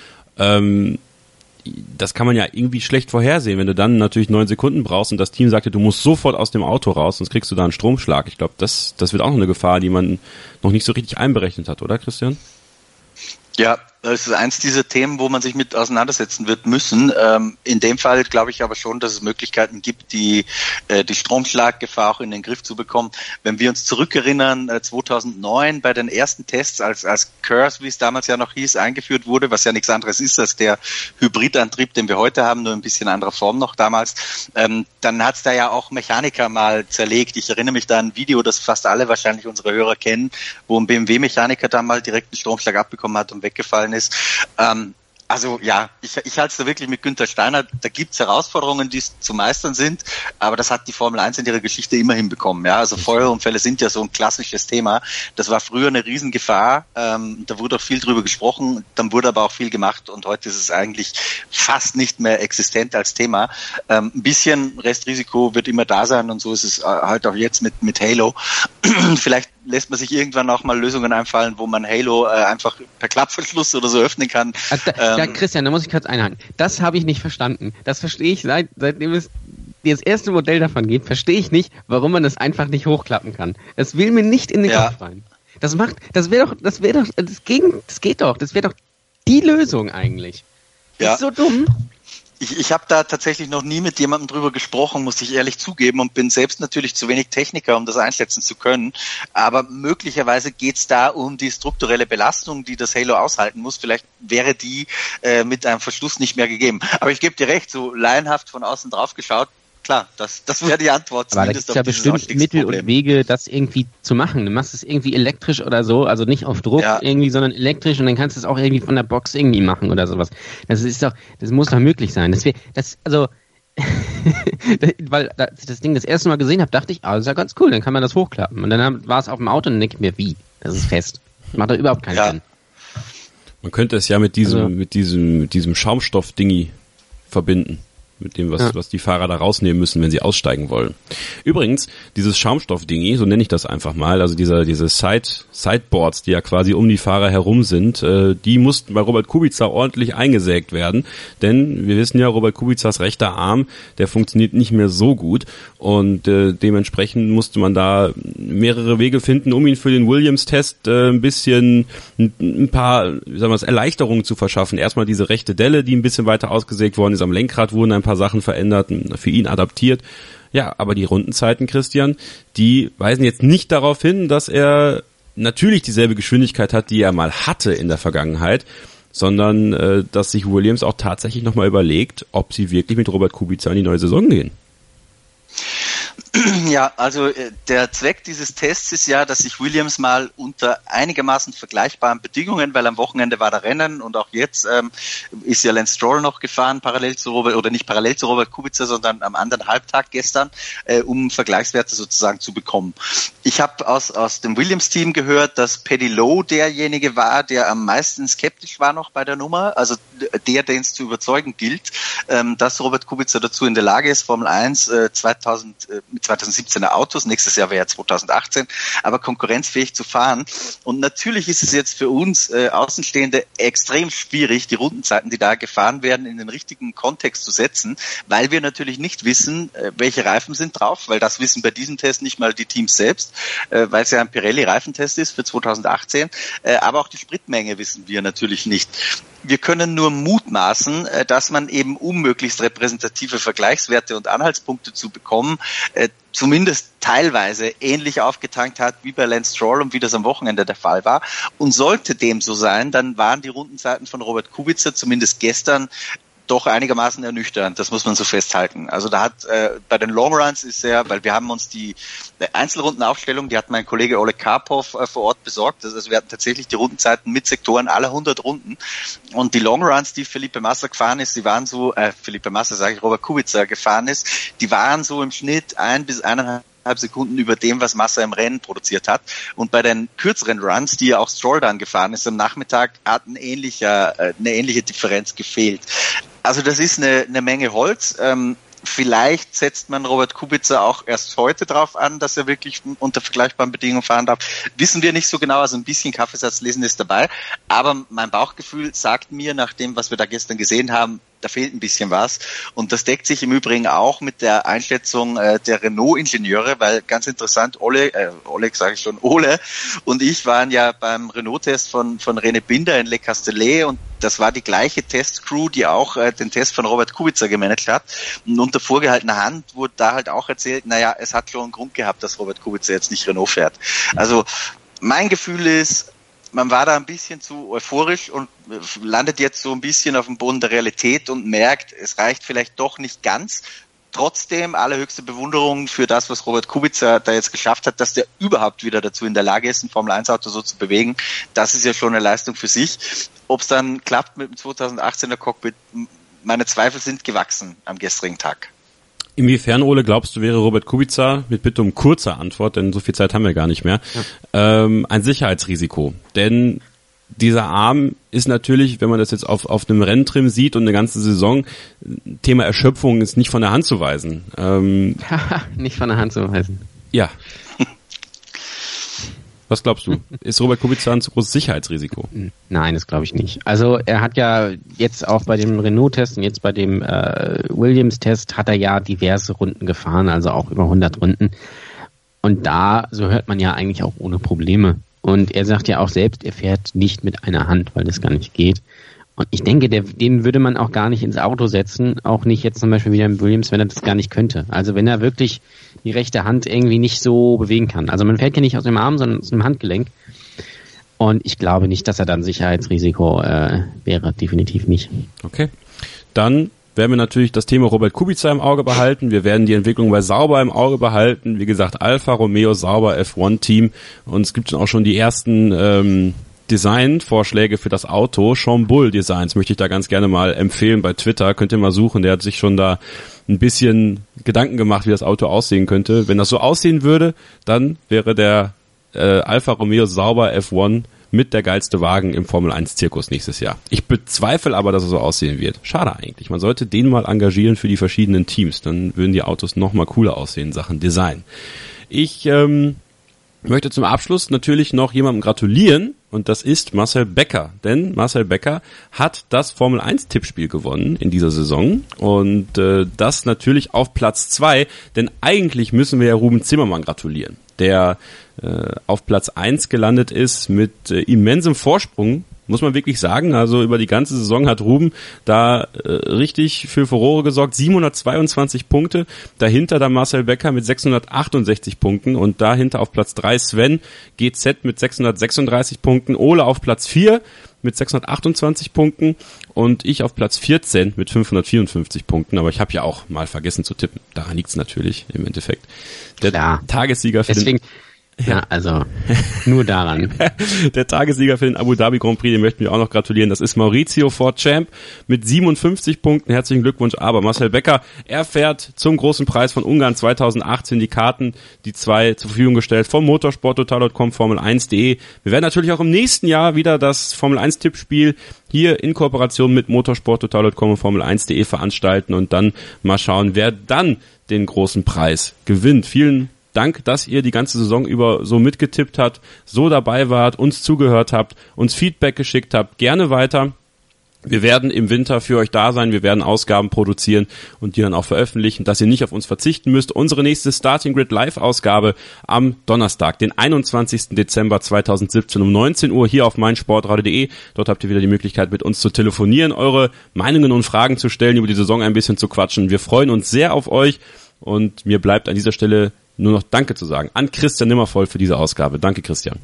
Ähm, das kann man ja irgendwie schlecht vorhersehen, wenn du dann natürlich neun Sekunden brauchst und das Team sagte, du musst sofort aus dem Auto raus, sonst kriegst du da einen Stromschlag. Ich glaube, das, das wird auch noch eine Gefahr, die man noch nicht so richtig einberechnet hat, oder Christian? Ja, das ist eins dieser Themen, wo man sich mit auseinandersetzen wird müssen. Ähm, in dem Fall glaube ich aber schon, dass es Möglichkeiten gibt, die äh, die Stromschlaggefahr auch in den Griff zu bekommen. Wenn wir uns zurückerinnern, äh, zweitausendneun bei den ersten Tests, als als Curse, wie es damals ja noch hieß, eingeführt wurde, was ja nichts anderes ist als der Hybridantrieb, den wir heute haben, nur ein bisschen anderer Form noch damals, ähm, dann hat es da ja auch Mechaniker mal zerlegt. Ich erinnere mich da an ein Video, das fast alle wahrscheinlich unsere Hörer kennen, wo ein B M W-Mechaniker da mal direkt einen Stromschlag abbekommen hat und weggefallen ist. Ähm, also ja, ich, ich halte es da wirklich mit Günther Steiner, da gibt's Herausforderungen, die zu meistern sind, aber das hat die Formel eins in ihrer Geschichte immer hinbekommen. Ja, also Feuerunfälle sind ja so ein klassisches Thema. Das war früher eine Riesengefahr, ähm, da wurde auch viel drüber gesprochen, dann wurde aber auch viel gemacht und heute ist es eigentlich fast nicht mehr existent als Thema. Ähm, ein bisschen Restrisiko wird immer da sein und so ist es halt auch jetzt mit, mit Halo. Vielleicht lässt man sich irgendwann auch mal Lösungen einfallen, wo man Halo äh, einfach per Klappverschluss oder so öffnen kann. Also da, ähm, da, Christian, da muss ich kurz einhaken. Das habe ich nicht verstanden. Das verstehe ich, seit, seitdem es das erste Modell davon gibt, verstehe ich nicht, warum man das einfach nicht hochklappen kann. Das will mir nicht in den ja. Kopf rein. Das macht, das wäre doch, das wäre doch, das, gegen, das geht doch, das wäre doch die Lösung eigentlich. Das ja. ist so dumm. Ich, ich habe da tatsächlich noch nie mit jemandem drüber gesprochen, muss ich ehrlich zugeben, und bin selbst natürlich zu wenig Techniker, um das einschätzen zu können. Aber möglicherweise geht's da um die strukturelle Belastung, die das Halo aushalten muss. Vielleicht wäre die äh, mit einem Verschluss nicht mehr gegeben. Aber ich gebe dir recht, so laienhaft von außen drauf geschaut, klar, das, das wäre die Antwort. Aber da gibt es ja bestimmt Mittel und Wege, das irgendwie zu machen. Du machst es irgendwie elektrisch oder so, also nicht auf Druck ja. irgendwie, sondern elektrisch und dann kannst du es auch irgendwie von der Box irgendwie machen oder sowas. Das ist doch, das muss doch möglich sein. Das wäre, das, also, weil als ich das Ding das erste Mal gesehen habe, dachte ich, ah, das ist ja ganz cool, dann kann man das hochklappen. Und dann war es auf dem Auto und dann denke ich mir, wie? Das ist fest. Das macht doch überhaupt keinen ja. Sinn. Man könnte es ja mit diesem, also, mit diesem, mit diesem Schaumstoff-Dingi verbinden. Mit dem, was, ja. was die Fahrer da rausnehmen müssen, wenn sie aussteigen wollen. Übrigens, dieses Schaumstoff-Dingi, so nenne ich das einfach mal, also dieser, diese Side, Sideboards, die ja quasi um die Fahrer herum sind, äh, die mussten bei Robert Kubica ordentlich eingesägt werden, denn wir wissen ja, Robert Kubicas rechter Arm, der funktioniert nicht mehr so gut und äh, dementsprechend musste man da mehrere Wege finden, um ihn für den Williams-Test äh, ein bisschen, ein, ein paar, wie sagen wir es, Erleichterungen zu verschaffen. Erstmal diese rechte Delle, die ein bisschen weiter ausgesägt worden ist, am Lenkrad wurden ein paar Sachen verändert, für ihn adaptiert. Ja, aber die Rundenzeiten, Christian, die weisen jetzt nicht darauf hin, dass er natürlich dieselbe Geschwindigkeit hat, die er mal hatte in der Vergangenheit, sondern äh, dass sich Williams auch tatsächlich nochmal überlegt, ob sie wirklich mit Robert Kubica in die neue Saison gehen. Ja, also der Zweck dieses Tests ist ja, dass sich Williams mal unter einigermaßen vergleichbaren Bedingungen, weil am Wochenende war da Rennen und auch jetzt ähm, ist ja Lance Stroll noch gefahren, parallel zu Robert, oder nicht parallel zu Robert Kubica, sondern am anderen Halbtag gestern, äh, um Vergleichswerte sozusagen zu bekommen. Ich habe aus aus dem Williams-Team gehört, dass Paddy Lowe derjenige war, der am meisten skeptisch war noch bei der Nummer, also der, den es zu überzeugen gilt, ähm, dass Robert Kubica dazu in der Lage ist, Formel eins äh, zweitausend, äh, mit zweitausendsiebzehner Autos, nächstes Jahr wäre ja zweitausendachtzehn, aber konkurrenzfähig zu fahren. Und natürlich ist es jetzt für uns äh, Außenstehende extrem schwierig, die Rundenzeiten, die da gefahren werden, in den richtigen Kontext zu setzen, weil wir natürlich nicht wissen, äh, welche Reifen sind drauf, weil das wissen bei diesem Test nicht mal die Teams selbst, äh, weil es ja ein Pirelli-Reifentest ist für zweitausendachtzehn, äh, aber auch die Spritmenge wissen wir natürlich nicht. Wir können nur mutmaßen, äh, dass man eben, um möglichst repräsentative Vergleichswerte und Anhaltspunkte zu bekommen, äh, zumindest teilweise ähnlich aufgetankt hat wie bei Lance Stroll und wie das am Wochenende der Fall war. Und sollte dem so sein, dann waren die Rundenzeiten von Robert Kubica zumindest gestern doch einigermaßen ernüchternd, das muss man so festhalten. Also da hat äh, bei den Longruns ist er, weil wir haben uns die Einzelrundenaufstellung, die hat mein Kollege Oleg Karpov äh, vor Ort besorgt. Also wir hatten tatsächlich die Rundenzeiten mit Sektoren aller hundert Runden. Und die Longruns, die Felipe Massa gefahren ist, die waren so, äh, Felipe Massa sage ich, Robert Kubica gefahren ist, die waren so im Schnitt ein bis eineinhalb Sekunden über dem, was Massa im Rennen produziert hat. Und bei den kürzeren Runs, die ja auch Stroll dann gefahren ist am Nachmittag, hat ein ähnlicher, äh, eine ähnliche Differenz gefehlt. Also das ist eine, eine Menge Holz. Ähm, vielleicht setzt man Robert Kubica auch erst heute drauf an, dass er wirklich unter vergleichbaren Bedingungen fahren darf. Wissen wir nicht so genau, also ein bisschen Kaffeesatzlesen ist dabei. Aber mein Bauchgefühl sagt mir, nach dem, was wir da gestern gesehen haben, da fehlt ein bisschen was. Und das deckt sich im Übrigen auch mit der Einschätzung äh, der Renault-Ingenieure, weil ganz interessant, Ole, äh, Oleg sage ich schon, Ole und ich waren ja beim Renault-Test von von René Binder in Le Castellet und das war die gleiche Testcrew, die auch äh, den Test von Robert Kubica gemanagt hat. Und unter vorgehaltener Hand wurde da halt auch erzählt, naja, es hat schon einen Grund gehabt, dass Robert Kubica jetzt nicht Renault fährt. Also mein Gefühl ist, man war da ein bisschen zu euphorisch und landet jetzt so ein bisschen auf dem Boden der Realität und merkt, es reicht vielleicht doch nicht ganz. Trotzdem allerhöchste Bewunderung für das, was Robert Kubica da jetzt geschafft hat, dass der überhaupt wieder dazu in der Lage ist, ein Formel eins Auto so zu bewegen. Das ist ja schon eine Leistung für sich. Ob es dann klappt mit dem zweitausendachtzehner Cockpit, meine Zweifel sind gewachsen am gestrigen Tag. Inwiefern, Ole, glaubst du, wäre Robert Kubica, mit Bitte um kurze Antwort, denn so viel Zeit haben wir gar nicht mehr, ja. ähm, ein Sicherheitsrisiko? Denn dieser Arm ist natürlich, wenn man das jetzt auf auf einem Renntrim sieht und eine ganze Saison, Thema Erschöpfung ist nicht von der Hand zu weisen. Ähm, nicht von der Hand zu weisen. Ja. Was glaubst du? Ist Robert Kubica ein zu großes Sicherheitsrisiko? Nein, das glaube ich nicht. Also er hat ja jetzt auch bei dem Renault-Test und jetzt bei dem äh, Williams-Test hat er ja diverse Runden gefahren, also auch über hundert Runden. Und da, so hört man ja eigentlich auch ohne Probleme. Und er sagt ja auch selbst, er fährt nicht mit einer Hand, weil das gar nicht geht. Und ich denke, der, den würde man auch gar nicht ins Auto setzen, auch nicht jetzt zum Beispiel wieder im Williams, wenn er das gar nicht könnte. Also wenn er wirklich die rechte Hand irgendwie nicht so bewegen kann. Also man fährt ja nicht aus dem Arm, sondern aus dem Handgelenk. Und ich glaube nicht, dass er dann Sicherheitsrisiko äh, wäre, definitiv nicht. Okay, dann werden wir natürlich das Thema Robert Kubica im Auge behalten. Wir werden die Entwicklung bei Sauber im Auge behalten. Wie gesagt, Alfa Romeo Sauber F eins Team. Und es gibt auch schon die ersten ähm, Designvorschläge für das Auto. Sean Bull Designs möchte ich da ganz gerne mal empfehlen bei Twitter. Könnt ihr mal suchen. Der hat sich schon da ein bisschen Gedanken gemacht, wie das Auto aussehen könnte. Wenn das so aussehen würde, dann wäre der äh, Alfa Romeo Sauber F eins mit der geilste Wagen im Formel eins Zirkus nächstes Jahr. Ich bezweifle aber, dass er so aussehen wird. Schade eigentlich. Man sollte den mal engagieren für die verschiedenen Teams. Dann würden die Autos noch mal cooler aussehen in Sachen Design. Ich ähm, möchte zum Abschluss natürlich noch jemandem gratulieren und das ist Marcel Becker. Denn Marcel Becker hat das Formel eins Tippspiel gewonnen in dieser Saison und äh, das natürlich auf Platz zwei, denn eigentlich müssen wir ja Ruben Zimmermann gratulieren, der äh, auf Platz eins gelandet ist mit äh, immensem Vorsprung, muss man wirklich sagen. Also über die ganze Saison hat Ruben da äh, richtig für Furore gesorgt. siebenhundertzweiundzwanzig Punkte, dahinter dann Marcel Becker mit sechshundertachtundsechzig Punkten und dahinter auf Platz drei Sven G Z mit sechshundertsechsunddreißig Punkten, Ole auf Platz vier mit sechshundertachtundzwanzig Punkten und ich auf Platz vierzehn mit fünfhundertvierundfünfzig Punkten. Aber ich habe ja auch mal vergessen zu tippen. Daran liegt's natürlich im Endeffekt. Der Klar. Tagessieger für Deswegen, den ja, also nur daran. Der Tagessieger für den Abu Dhabi Grand Prix, den möchten wir auch noch gratulieren. Das ist Maurizio Ford Champ mit siebenundfünfzig Punkten. Herzlichen Glückwunsch. Aber Marcel Becker, er fährt zum großen Preis von Ungarn zweitausendachtzehn. Die Karten, die zwei zur Verfügung gestellt vom motorsporttotal Punkt com, Formel eins Punkt de. Wir werden natürlich auch im nächsten Jahr wieder das Formel eins Tippspiel hier in Kooperation mit motorsporttotal Punkt com und Formel eins Punkt de veranstalten und dann mal schauen, wer dann den großen Preis gewinnt. Vielen Dank, dass ihr die ganze Saison über so mitgetippt habt, so dabei wart, uns zugehört habt, uns Feedback geschickt habt. Gerne weiter. Wir werden im Winter für euch da sein. Wir werden Ausgaben produzieren und die dann auch veröffentlichen, dass ihr nicht auf uns verzichten müsst. Unsere nächste Starting Grid Live-Ausgabe am Donnerstag, den einundzwanzigsten Dezember zweitausendsiebzehn um neunzehn Uhr hier auf meinsportradio punkt de. Dort habt ihr wieder die Möglichkeit, mit uns zu telefonieren, eure Meinungen und Fragen zu stellen, über die Saison ein bisschen zu quatschen. Wir freuen uns sehr auf euch und mir bleibt an dieser Stelle nur noch Danke zu sagen an Christian Nimmervoll für diese Ausgabe. Danke, Christian.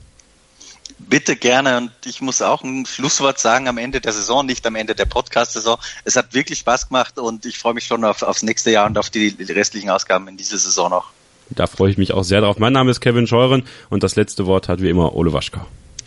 Bitte gerne, und ich muss auch ein Schlusswort sagen am Ende der Saison, nicht am Ende der Podcast-Saison. Es hat wirklich Spaß gemacht und ich freue mich schon auf, aufs nächste Jahr und auf die, die restlichen Ausgaben in dieser Saison noch. Da freue ich mich auch sehr drauf. Mein Name ist Kevin Scheuren und das letzte Wort hat wie immer Ole Waschkau.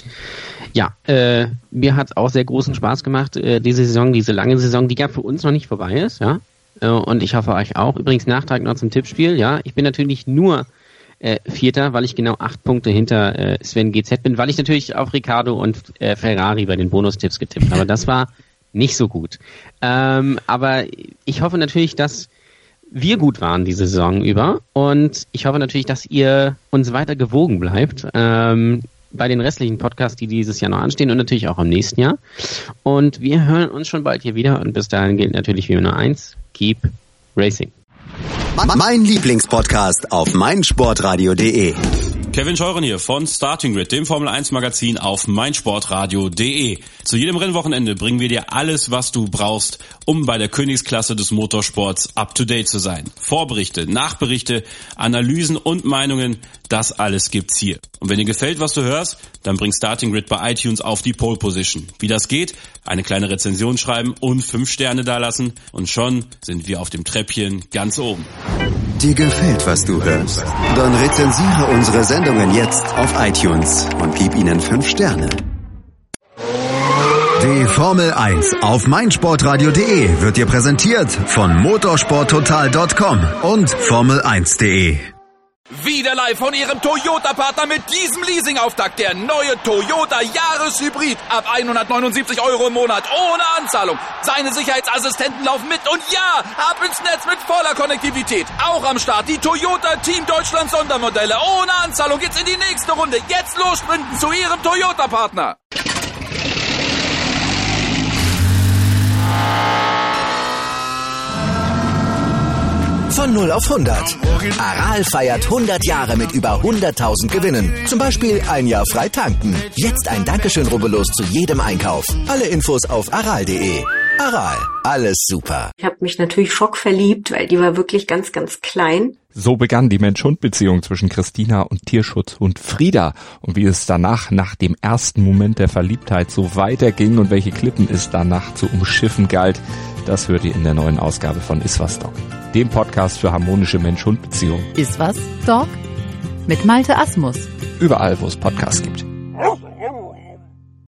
Ja, äh, mir hat es auch sehr großen Spaß gemacht, äh, diese Saison, diese lange Saison, die ja für uns noch nicht vorbei ist, ja. Und ich hoffe euch auch. Übrigens Nachtrag noch zum Tippspiel. Ja, ich bin natürlich nur äh, Vierter, weil ich genau acht Punkte hinter äh, Sven G Z bin, weil ich natürlich auf Ricciardo und äh, Ferrari bei den Bonustipps getippt habe. Das war nicht so gut. Ähm, aber ich hoffe natürlich, dass wir gut waren diese Saison über und ich hoffe natürlich, dass ihr uns weiter gewogen bleibt. Ähm, bei den restlichen Podcasts, die dieses Jahr noch anstehen und natürlich auch im nächsten Jahr. Und wir hören uns schon bald hier wieder und bis dahin gilt natürlich wie nur eins: Keep Racing. Mein Lieblingspodcast auf meinsportradio punkt de. Kevin Scheuren hier von Starting Grid, dem Formel eins Magazin auf meinsportradio punkt de. Zu jedem Rennwochenende bringen wir dir alles, was du brauchst, um bei der Königsklasse des Motorsports up to date zu sein. Vorberichte, Nachberichte, Analysen und Meinungen, das alles gibt's hier. Und wenn dir gefällt, was du hörst, dann bring Starting Grid bei iTunes auf die Pole Position. Wie das geht? Eine kleine Rezension schreiben und fünf Sterne dalassen und schon sind wir auf dem Treppchen ganz oben. Dir gefällt, was du hörst? Dann rezensiere unsere Sendungen jetzt auf iTunes und gib ihnen fünf Sterne. Die Formel eins auf meinsportradio punkt de wird dir präsentiert von motorsporttotal Punkt com und Formel eins Punkt de. Wieder live von Ihrem Toyota-Partner mit diesem Leasing-Auftakt. Der neue Toyota Jahreshybrid. Ab hundertneunundsiebzig Euro im Monat. Ohne Anzahlung. Seine Sicherheitsassistenten laufen mit. Und ja, ab ins Netz mit voller Konnektivität. Auch am Start die Toyota Team Deutschland Sondermodelle. Ohne Anzahlung geht's in die nächste Runde. Jetzt los sprinten zu Ihrem Toyota-Partner. Von null auf hundert. Aral feiert hundert Jahre mit über hunderttausend Gewinnen. Zum Beispiel ein Jahr frei tanken. Jetzt ein Dankeschön, rubbellos zu jedem Einkauf. Alle Infos auf aral punkt de. Aral, alles super. Ich habe mich natürlich schockverliebt, weil die war wirklich ganz, ganz klein. So begann die Mensch-Hund-Beziehung zwischen Christina und Tierschutzhund Frieda. Und wie es danach, nach dem ersten Moment der Verliebtheit, so weiterging und welche Klippen es danach zu umschiffen galt, das hört ihr in der neuen Ausgabe von Iswas Dog, dem Podcast für harmonische Mensch-Hund-Beziehungen. Iswas Dog mit Malte Asmus. Überall, wo es Podcasts gibt.